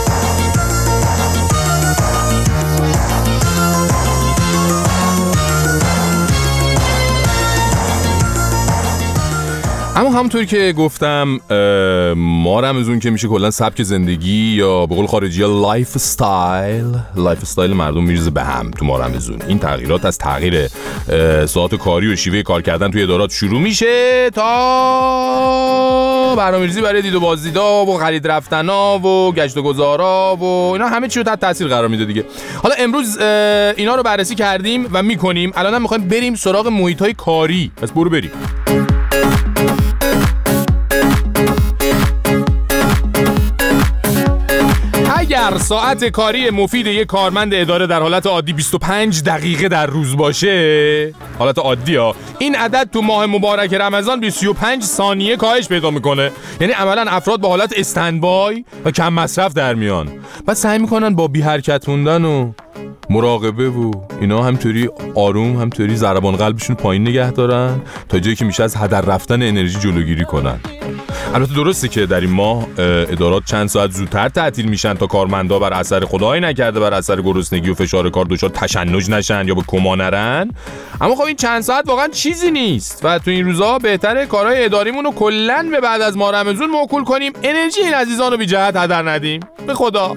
Speaker 3: اما همونطوری که گفتم ما رمزون که میشه کلا سبک زندگی یا به قول خارجی لایف استایل مردم میریزه به هم تو ما رمزون. این تغییرات از تغییر ساعت کاری و شیوه کار کردن توی ادارات شروع میشه تا برنامه‌ریزی برای دید و بازدیدا و خرید رفتنا و گشت و گذارا و اینا همه چی رو تحت تاثیر قرار میده دیگه. حالا امروز اینا رو بررسی کردیم و میکنیم. الان هم میخوایم بریم سراغ محیط‌های کاری. پس برو بریم. اگر ساعت کاری مفید یک کارمند اداره در حالت عادی 25 دقیقه در روز باشه، حالت عادی ها، این عدد تو ماه مبارک رمضان 25 ثانیه کاهش پیدا میکنه. یعنی عملا افراد با حالت استندبای و کم مصرف در میان. بعد سعی میکنن با بی حرکت موندن و مراقبه و اینا همطوری آروم، همطوری ضربان قلبشون پایین نگه دارن تا جایی که میشه از هدر رفتن انرژی جلوگیری کنن. البته درسته که در این ماه ادارات چند ساعت زودتر تعطیل میشن تا کارمندا بر اثر خدای نکرده بر اثر گرسنگی و فشار کار دچار تشنج نشن یا به کما نرن. اما خب این چند ساعت واقعا چیزی نیست و تو این روزا بهتره کارهای اداریمون رو کلاً به بعد از ماه رمضان موکول کنیم. انرژی این عزیزان رو بی جهت هدر ندیم. به خدا.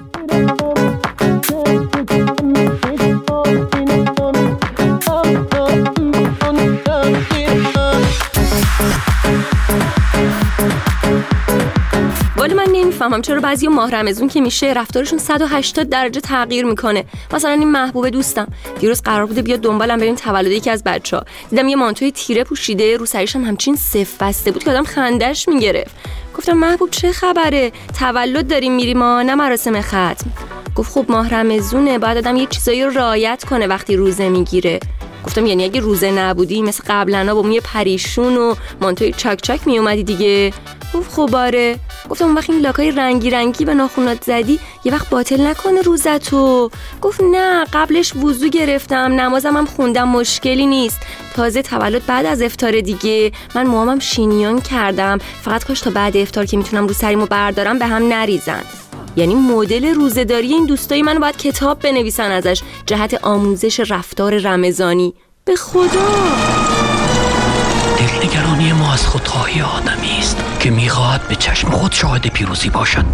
Speaker 14: ولی من نمیفهمم چرا بعضی ماه رمضان که میشه رفتارشون 180 درجه تغییر میکنه. مثلا این محبوب دوستم دیروز قرار بوده بیاد دنبالم بریم تولد یکی از بچه‌ها. دیدم یه مانتوی تیره پوشیده، رو سرش هم همچین صف بسته بود که آدم خندش میگرفت. گفتم محبوب چه خبره؟ تولد داریم میریم ما، نه مراسم ختم. گفت خب ماه رمضونه، باید آدم یه چیزایی رو رعایت کنه وقتی روزه میگیره. گفتم یعنی اگه روزه نبودی مثل قبلنا با موی پریشون و مانتوی چاک چاک می اومدی دیگه؟ گفت خب آره. گفتم اون وقت این لاکای رنگی رنگی به ناخونات زدی یه وقت باطل نکنه روزتو. گفت نه قبلش وضو گرفتم، نمازم هم خوندم، مشکلی نیست. تازه تولد بعد از افطار دیگه، من موامم شینیون کردم، فقط کاش تا بعد افطار که میتونم رو سریمو بردارم به هم نریزن. یعنی مدل روزه‌داری این دوستای منو باید کتاب بنویسن ازش، جهت آموزش رفتار رمضانی. به خدا
Speaker 19: دلنگرانی ما از خودخواهی آدمی است که میخواهد به چشم خود شاهد پیروزی باشد.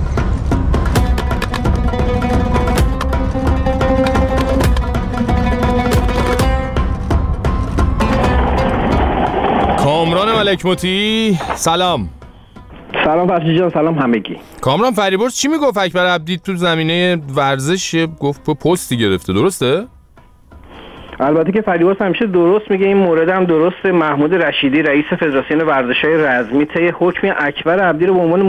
Speaker 3: کامران ملک موتی، سلام.
Speaker 20: سلام فرشید جان، سلام همگی.
Speaker 3: کامران فریبرز چی میگفت اکبر عبدی تو زمینه ورزش؟ گفت پستی گرفته، درسته؟
Speaker 20: البته که فریبرز همیشه درست میگه، این مورد هم درسته. محمود رشیدی رئیس فدراسیون ورزش‌های رزمی طی حکم اکبر عبدی رو به عنوان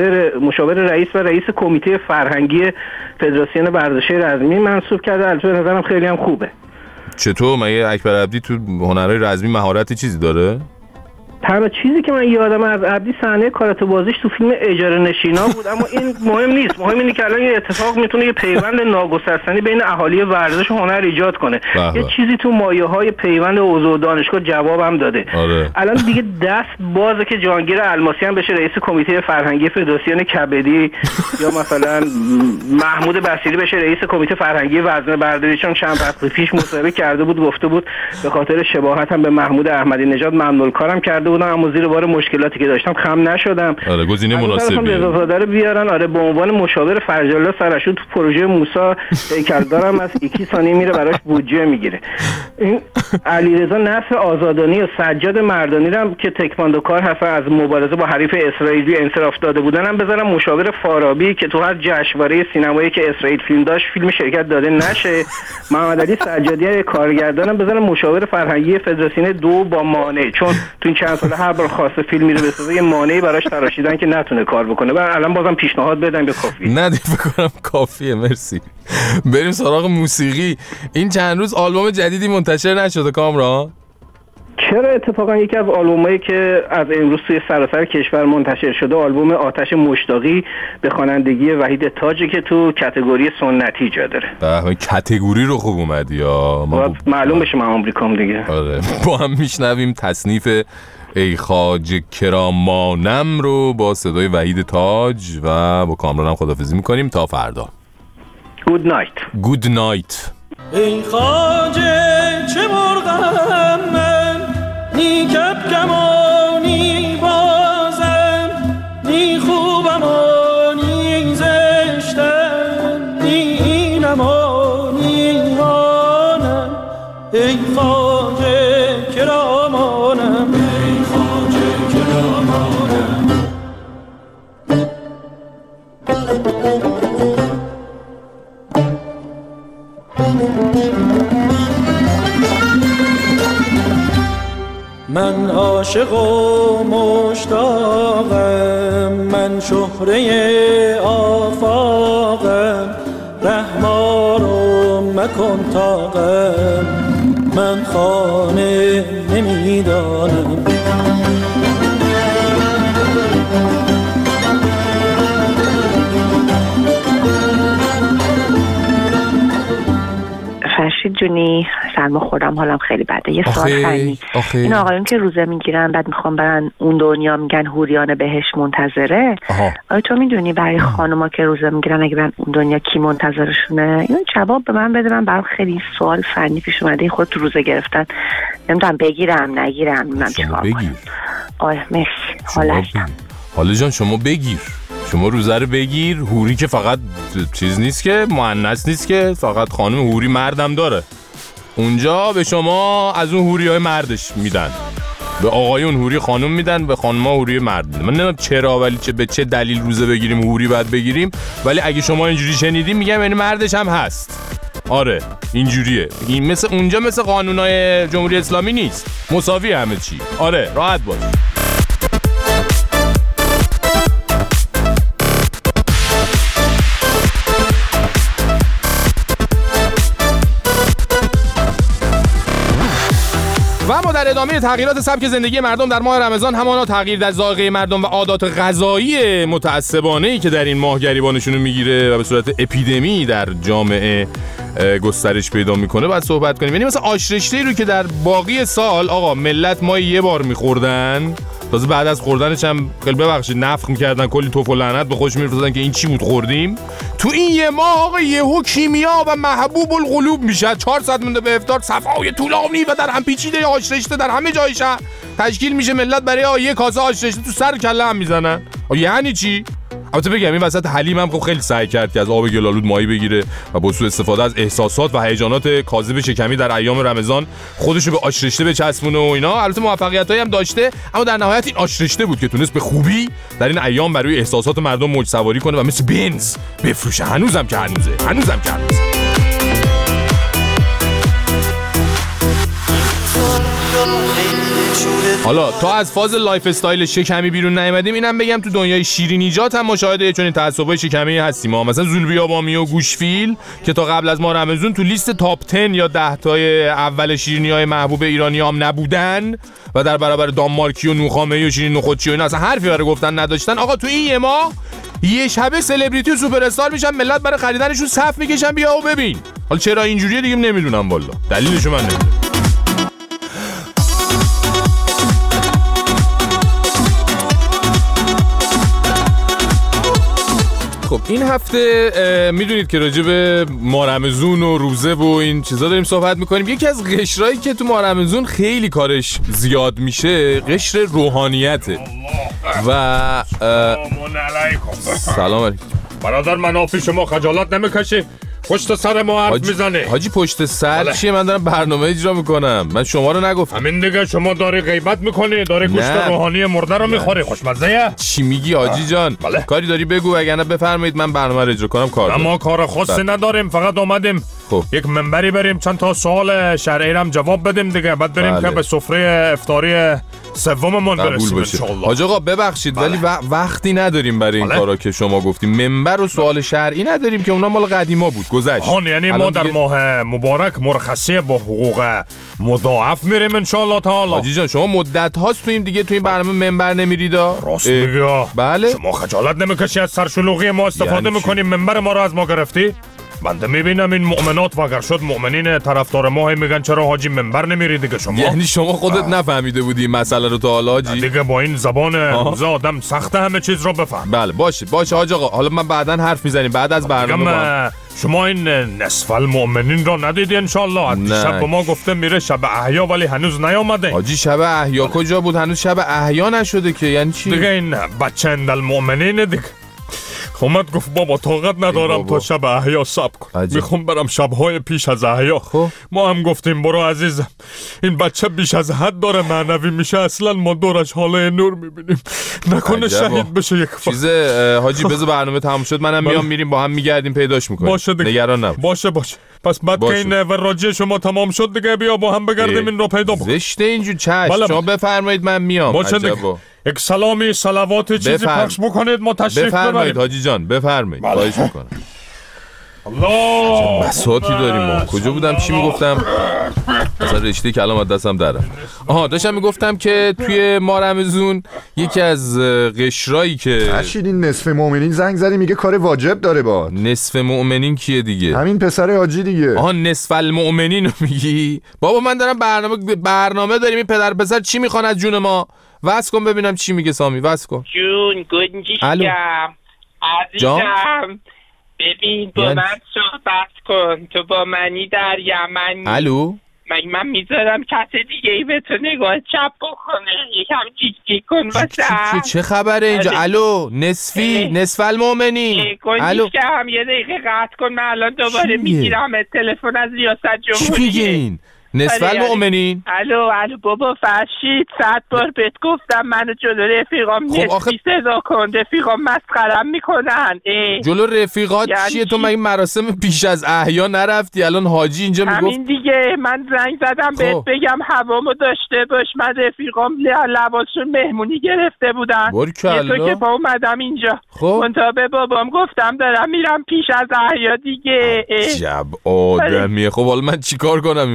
Speaker 20: مشاور رئیس و رئیس کمیته فرهنگی فدراسیون ورزش‌های رزمی منصوب کرده. البته به نظرم خیلی هم خوبه.
Speaker 3: چطور مگه اکبر عبدی تو هنرهای رزمی مهارتی چیزی داره؟
Speaker 20: تنها چیزی که من یادم از عبدی صحنه کاراتو بازیش تو فیلم اجاره نشینا بود، اما این مهم نیست. مهم اینه که الان یه اتفاق میتونه یه پیوند ناگسستنی بین اهالی ورزش و هنر ایجاد کنه. یه چیزی تو مایه‌های پیوند حوزه دانشگاه جوابم داده. الان دیگه دست بازه که جهانگیر الماسی هم بشه رئیس کمیته فرهنگی فدراسیون کبدی یا مثلا محمود بصیری بشه رئیس کمیته فرهنگی وزنه برداری، چون چند وقت پیش مصاحبه کرده بود، گفته بود به خاطر شباهت هم به محمود احمدی نژاد ممنون کارم کرده بودم، اما زیر بار مشکلاتی که داشتم خم نشدم.
Speaker 3: آره گزینه مناسبیه.
Speaker 20: رضا رو بیارن. آره به عنوان مشاور فرج الله سرشو تو پروژه موسی هیکلدارم از 2 ثانیه میره براش بودجه میگیره. این علیرضا نصر آزادانی و سجاد مردانی رو که تکواندوکار هستن، از مبارزه با حریف اسرائیلی انصراف داده بودن، هم بذارم مشاور فارابی که تو هر جشنواره سینمایی که اسرائیل فیلم داشت فیلم شرکت داده نشه. محمد علی سجادی کارگردانم بذارم مشاور فرهنگی فدراسیون 2 با مانع، چون تو این چند سال هر بار خواسته فیلم میره بسازه یه مانعی براش تراشیدن که نتونه کار بکنه. بعد الان بازم پیشنهاد بدم به کافی.
Speaker 3: نه دیگه فکر کنم کافیه، مرسی. بریم سراغ موسیقی. این چند روز آلبوم جدیدی منتشر نشده کامران؟
Speaker 20: چرا؟ اتفاقا یکی از آلبومایی که از امروز توی سراسر کشور منتشر شده آلبوم آتش مشتاقی به خوانندگی وحید تاجی که تو کاتگوری سنتی جا داره.
Speaker 3: به کاتگوری رو خوب اومدی یا
Speaker 20: معلوم بشه من آمریکام دیگه.
Speaker 3: آره با هم میشنویم تصنیف ای خواجه کرامانم رو با صدای وحید تاج و با کامرانم خداحافظی میکنیم تا فردا.
Speaker 20: گود نایت.
Speaker 3: گود نایت.
Speaker 2: ای خواجه چه مرغم من، نی کمانی بازم، نی خوبم و نی زشتم، نی نمانی مانم. ای خواجه کرامانم، ای خواجه کرامانم. من عاشق و مشتاقم، من شهره آفاقم، رحمارو مکن طاقم، من خانه نمیدانم.
Speaker 21: فرشید جونی، سلام، خودم حالم خیلی بده. یه سوال فنی. این آقایون که روزه میگیرن بعد میخوان برن اون دنیا، میگن حوریان بهشت منتظره. آیا تو میدونی برای خانوما که روزه میگیرن اگه برن اون دنیا کی منتظرشونه؟ اینو جواب به من بده. من برام خیلی سوال فنی پیش اومده. خود تو روزه گرفتن نمیدونم بگیرم نگیرم، نمیدونم چیکار کنم. آره مرسی.
Speaker 3: حالا جان شما بگیر، شما روزه رو بگیر. حوری که فقط چیز نیست که مؤنث نیست که فقط خانم حوری مردم داره. اونجا به شما از اون حوری‌های مردش میدن، به آقایون حوری خانم میدن، به خانم‌ها حوری مرد میدن. من نمیدونم چرا ولی به چه دلیل روزه بگیریم حوری بعد بگیریم، ولی اگه شما اینجوری شنیدین میگم یعنی مردش هم هست. آره اینجوریه. این مثل اونجا مثل قانونای جمهوری اسلامی نیست، مساوی همه چی. آره راحت باش. اما در ادامه تغییرات سبک زندگی مردم در ماه رمضان، همانا تغییر در ذائقه مردم و عادات غذایی متعصبانه‌ای که در این ماه گریبانشون رو میگیره و به صورت اپیدمی در جامعه گسترش پیدا میکنه باید صحبت کنیم. یعنی مثلا آش رشته‌ای رو که در باقی سال آقا ملت ما یه بار میخوردن، تازه بعد از خوردنش هم خیلی ببخشید نفخ میکردن، کلی توف و لعنت به خودش می‌افتادن که این چی بود خوردیم. تو این یه ماه آقا یهو کیمیا و محبوب القلوب میشه. 4 ساعت مونده به افطار، صفای طولانی و در هم پیچیده آش رشته در همه جای شهر تشکیل میشه. ملت برای یه کاسه آش رشته تو سر کله هم میزنن. یعنی چی؟ البته بگم این وسط حلیم هم خب خیلی سعی کرد که از آب گلالود ماهی بگیره و با سوء استفاده از احساسات و هیجانات کاذب شکمی در ایام رمضان خودش رو به آش رشته بچسبونه و اینا. البته موفقیتایی هم داشته، اما در نهایت این آش رشته بود که تونست به خوبی در این ایام برای احساسات مردم موج سواری کنه و مثل بنز بفروشه. هنوزم که هنوزه. حالا تا از فاز لایف استایل شکمی بیرون نیومدیم، اینم بگم تو دنیای شیرینیجات هم مشاهده چنین تعصبای شکمی هستیم. مثلا زولبیابامی و گوشفیل که تا قبل از ماه رمضان تو لیست تاپ 10 یا 10 تای اول شیرینی‌های محبوب ایرانی هم نبودن و در برابر دانمارکی و نوخامه‌ای و شیرین نخودچی و اینا اصلا حرفی برای گفتن نداشتن. آقا تو این یه ماه یه شبه سلبریتی و سوپر استار میشن، ملت برای خریدنشون صف میکشن. بیا و ببین. حالا چرا اینجوریه دیگه نمیدونم والله، دلیلشو من نمیدونم. خب این هفته میدونید که راجع به ماه رمضان و روزه و این چیزا داریم صحبت میکنیم. یکی از قشرایی که تو ماه رمضان خیلی کارش زیاد میشه قشر روحانیته. و سلام علیکم
Speaker 13: برادر، منافی شما خجالت نمیکشی؟ پشت سر ما حرف میزنه.
Speaker 3: حاجی پشت سر چیه؟ من دارم برنامه اجرا میکنم، من شما رو نگفتم.
Speaker 13: همین دیگه، شما داری غیبت میکنی، داری گوشت روحانی مرده رو میخوری. خوشمزه.
Speaker 3: چی میگی حاجی جان؟ کاری داری بگو، وگرنه بفرمایید من برنامه رو اجرا کنم. کار
Speaker 13: ما کار خاصی نداریم، فقط اومدیم یک منبری بریم چند تا سوال شرعی هم جواب بدیم دیگه، بعد بریم که به سفره افطاری سوممون برسیم ان شاء الله.
Speaker 3: حاج آقا ببخشید ولی وقتی نداریم برای این کارا که شما گفتیم. منبر و سوال شرعی نداریم که اونا مال قدیما بود، گذشت.
Speaker 13: یعنی ما در ماه مبارک مرخصی با حقوق مضاعف میریم ان شاء الله تعالی.
Speaker 3: حاجی جان شما مدت هاست تو این برنامه منبر نمیرید.
Speaker 13: راست میگی.
Speaker 3: بله.
Speaker 13: شما خجالت نمیکشی از سرشلوغی ما استفاده میکنی، منبر ما رو از ما گرفتی؟ بنده میبینم این مؤمنات و اگر شد مؤمنین طرفدار ما میگن چرا حاجی منبر نمیری دیگه شما؟
Speaker 3: یعنی شما خودت نفهمیده بودی این مسئله رو تا حالا حاجی؟
Speaker 13: دیگه با این زبان روزه آدم سخته همه چیز رو بفهم.
Speaker 3: بله باشه حاج آقا، حالا من بعداً حرف میزنیم بعد از برنامه.
Speaker 13: شما این نصف المؤمنین رو ندیدی ان شاء الله؟ شب ما گفته میره شب احیا ولی هنوز نیامده.
Speaker 3: حاجی شب احیا کجا بود؟ هنوز شب احیا نشده که. یعنی چی؟
Speaker 13: دیگه این بچه المؤمنین دیگه اومد گفت بابا طاقت ندارم تا شب احیا صبر کن، میخوام برم شبهای پیش از احیا. ما هم گفتیم برو عزیزم، این بچه بیش از حد داره معنوی میشه، اصلا ما دورش حاله نور میبینیم، نکنه شهید بشه یک وقت.
Speaker 3: چیز حاجی بذار برنامه تموم شد منم میام میریم با هم میگردیم پیداش میکنیم.
Speaker 13: باشه دیگه،
Speaker 3: نگران نباش.
Speaker 13: باشه پس بعد که این وراجی شما تمام شد دیگه بیا با هم بگردیم این رو پیدا بکنیم.
Speaker 3: زشته اینجور. چشم شما بفرمایید من میام.
Speaker 13: باشه دیگه. یک سلامی صلوات چیزی پخش بکنید ما تشریف
Speaker 3: بفرمایید حاجی جان بفرمایید. خواهش میکنم. الله بساطی داریم ما. کجا بودم چی میگفتم؟ مثلا رشته کلام دستم درم. داشتم میگفتم که توی ماه رمضان یکی از قشرایی که
Speaker 1: این نصف مؤمنین زنگ زدی میگه کار واجب داره. با
Speaker 3: نصف مؤمنین کیه دیگه؟
Speaker 1: همین پسر حاجی دیگه.
Speaker 3: نصف المؤمنین رو میگی؟ بابا من دارم برنامه داریم، این پدر پسر چی میخوان از جون ما؟ واسه کن ببینم چی میگه سامی. واسه کن
Speaker 15: جون گنجیشم عزیزم، ببین با من صحبت کن، تو با منی در یمنی.
Speaker 3: الو
Speaker 15: من میذارم کس دیگه ای به تو نگاه چپ بکنه، یکم جیک جیک کن واسه.
Speaker 3: چه خبره اینجا؟ الو نصف المؤمنین.
Speaker 15: الو هم یه دقیقه قطع کن، من الان دوباره میگیرم تلفن از ریاست جمهوریه.
Speaker 3: چی میگین؟ نصف المؤمنین.
Speaker 15: الو بابا فرشید 100 بار بهت گفتم منو جلو رفیقام نصفی صدا کن، رفیقام مسخرم میکنن.
Speaker 3: جلو رفیقات چیه؟ تو مگه مراسم پیش از احیا نرفتی؟ الان حاجی اینجا میگفت
Speaker 15: همین دیگه. من زنگ زدم بهت بگم هوامو داشته باش، من رفیقام لباسشون مهمونی گرفته بودن، تو که با اومدم اینجا منتها به بابام گفتم دارم میرم پیش از احیا دیگه.
Speaker 3: عجب آدمیه. خب حالا من چیکار کنم این وسط؟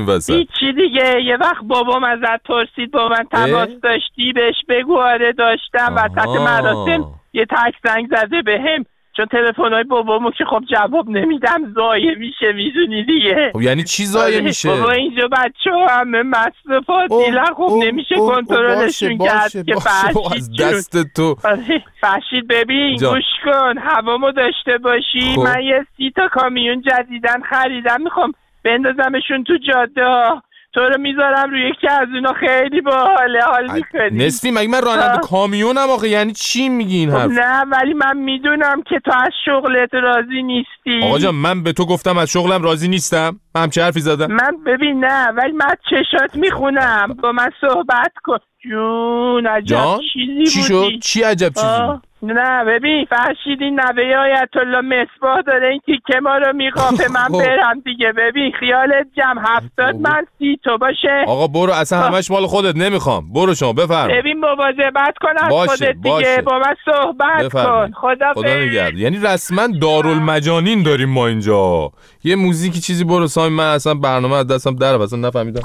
Speaker 15: هیچی دیگه. یه وقت بابام ازت پرسید با من تماس داشتی، بهش بگو آره داشتم. وسط مراسم یه تک زنگ زده بهم، چون تلفن‌های بابامو که خب جواب نمیدم ضایع میشه، میدونی دیگه.
Speaker 3: خب یعنی چی ضایع میشه؟
Speaker 15: بابا اینجا بچه‌ها همه مست پاتیلن، خب نمیشه کنترلشون کرد که
Speaker 3: از دست تو.
Speaker 15: فرشید ببین گوش کن، هوامو داشته باشی. من یه 30 تا کامیون جدیدن خریدم، میخوام بندازمشون تو جاده. تو رو میذارم روی یکی از اونا، خیلی باحاله، حال میکنی.
Speaker 3: نصفی مگه من راننده کامیونم آخه؟ یعنی چی میگی این حرف؟
Speaker 15: نه ولی من میدونم که تو از شغلت راضی نیستی.
Speaker 3: آقا جان من به تو گفتم از شغلم راضی نیستم؟ من همچه حرفی زدم؟
Speaker 15: من ببین نه، ولی من چشات میخونم، با من صحبت کن. جون عجب چیزی
Speaker 3: چی شد؟ چی عجب چیزی؟
Speaker 15: نه ببین فرشید، این نوه آیت الله مصباح داره این تیکه ما رو میقافه. من برم دیگه. ببین خیالت جمع 70 من 30 تو باشه.
Speaker 3: آقا برو، اصلا همش مال خودت، نمیخوام. برو شما بفرم.
Speaker 15: ببین مواظبت کن از خودت دیگه. با من صحبت کن. خدا
Speaker 3: نگهدار. یعنی رسما دارالمجانین داریم ما اینجا. یه موزیکی چیزی برو سامی، من اصلا برنامه از دستم در اصلا نفهمیدم.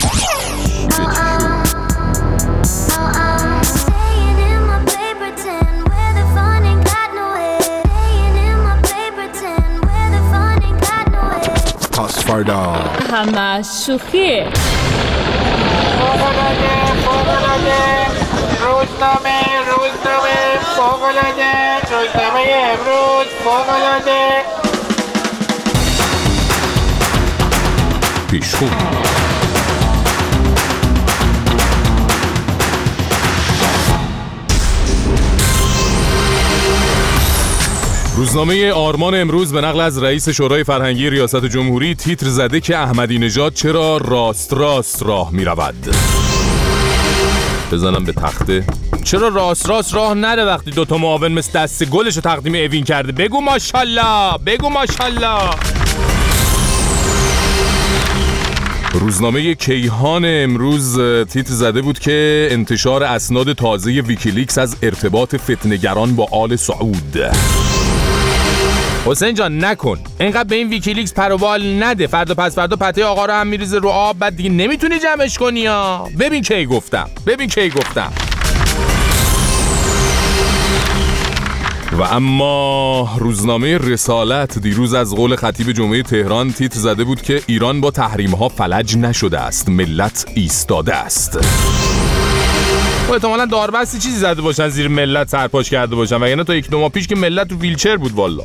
Speaker 1: فردا
Speaker 4: همه شوخیه.
Speaker 15: روزنامه فوق‌العاده، روزنامه امروز فوق‌العاده.
Speaker 3: پیشخو روزنامه آرمان امروز به نقل از رئیس شورای فرهنگی ریاست جمهوری تیتر زده که احمدی نژاد چرا راست راه می رود. بزنم به تخته. چرا راست راه نره وقتی دوتا معاون مثل دست گلش رو تقدیم اوین کرده؟ بگو ماشالله، بگو ماشالله. روزنامه کیهان امروز تیتر زده بود که انتشار اسناد تازه ویکیلیکس از ارتباط فتنه‌گران با آل سعود. حسین جان نکن، اینقدر به این ویکیلیکس پروبال نده. فردا پس فردا پته آقا رو هم میریزه رو آب، بعد دیگه نمیتونی جمعش کنی ها. ببین کی گفتم. و اما روزنامه رسالت دیروز از قول خطیب جمعه تهران تیتر زده بود که ایران با تحریم‌ها فلج نشده است، ملت ایستاده است. و احتمالاً داربستی چیزی زده باشن زیر ملت سرپاش کرده باشن، وگرنه تا 1-2 ماه پیش که ملت تو ویلچر بود والا.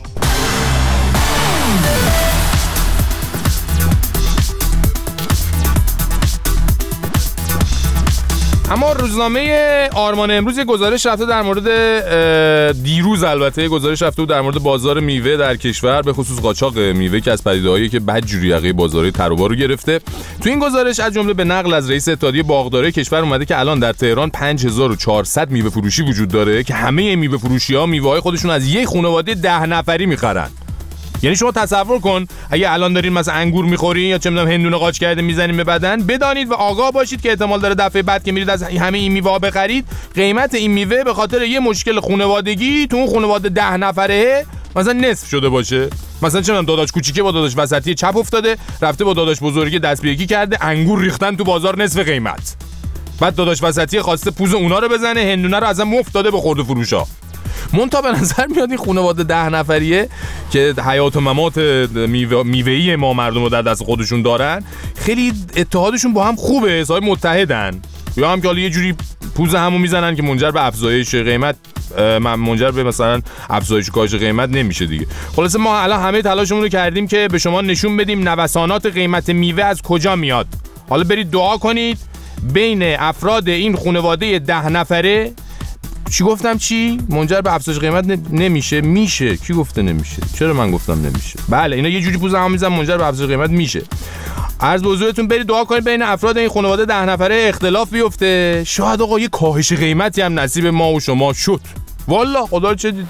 Speaker 3: اما روزنامه آرمان امروز یه گزارش رفته در مورد دیروز، البته گزارش رفته در مورد بازار میوه در کشور، به خصوص قاچاق میوه که از پدیده‌هایی که بدجوری یقه بازار تروبار رو گرفته. تو این گزارش از جمله به نقل از رئیس اتحادیه باغداری کشور اومده که الان در تهران 5400 میوه فروشی وجود داره که همه میوه فروشی‌ها میوه‌های خودشون از یک خانواده 10 نفری می‌خرن. یعنی شما تصور کن اگه الان دارین مثلا انگور میخورین یا چه میدونم هندونه قاچ کرده میزنین به بدن، بدانید و آگاه باشید که احتمال داره دفعه بعد که میرید از همه این میوه‌ها بخرید، قیمت این میوه به خاطر یه مشکل خانوادگی تو اون خانواده 10 نفره مثلا نصف شده باشه. مثلا چه میدونم داداش کوچیکه با داداش وسطی چپ افتاده، رفته با داداش بزرگی دست به یکی کرده، انگور ریختن تو بازار نصف قیمت. بعد داداش وسطی خواسته پوز اونا رو بزنه، هندونه رو ازم مفت داده به خرده فروشا. منتها به نظر میاد این خانواده 10 نفریه که حیات و ممات میوه‌ای ما مردم رو در دست خودشون دارن، خیلی اتحادشون با هم خوبه، حساب متحدن، یا هم که حالا یه جوری پوز همو میزنن که منجر به افزایش قیمت، منجر به مثلا افزایش کاهش قیمت نمیشه دیگه. خلاصه ما الان همه تلاشمون رو کردیم که به شما نشون بدیم نوسانات قیمت میوه از کجا میاد. حالا برید دعا کنید بین افراد این خانواده 10 نفره چی گفتم چی؟ منجر به افزایش قیمت نمیشه. میشه. کی گفته نمیشه؟ چرا من گفتم نمیشه؟ بله اینا یه جوری پوز هم میزنن منجر به افزایش قیمت میشه. عرض به حضورتون برید دعا کنید بین افراد این خانواده 10 نفره اختلاف بیفته، شاید آقا یه کاهش قیمتی هم نصیب ما و شما شد. والا خدا رو چه دیدی.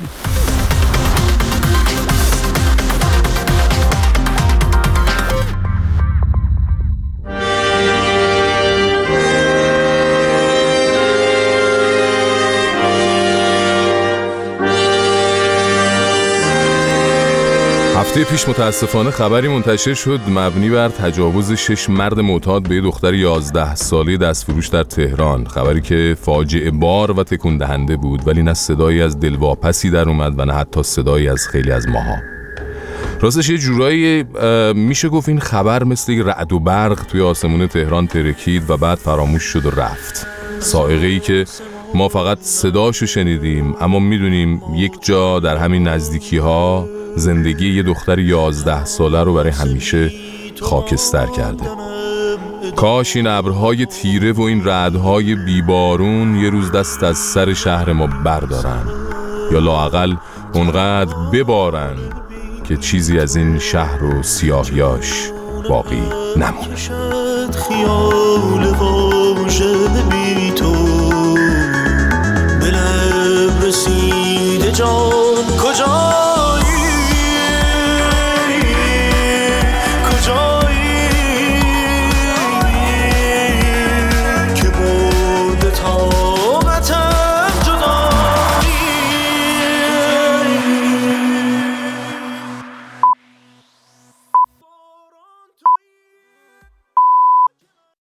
Speaker 3: هفته پیش متاسفانه خبری منتشر شد مبنی بر تجاوز 6 مرد معتاد به دختر 11 ساله دستفروش در تهران. خبری که فاجعه بار و تکون دهنده بود، ولی نه صدایی از دلواپسی در اومد و نه حتی صدایی از خیلی از ماها. راستش یه جورایی میشه گفت این خبر مثل یک رعد و برق توی آسمون تهران ترکید و بعد فراموش شد و رفت. صاعقه‌ای که ما فقط صداشو شنیدیم، اما میدونیم یک جا در همین نزدیکی ها زندگی یه دختر 11 ساله رو برای همیشه خاکستر کرده. کاش این ابرهای تیره و این رعدهای بیبارون یه روز دست از سر شهر ما بردارن، یا لااقل اونقدر ببارن که چیزی از این شهر و سیاهیاش باقی نمونه.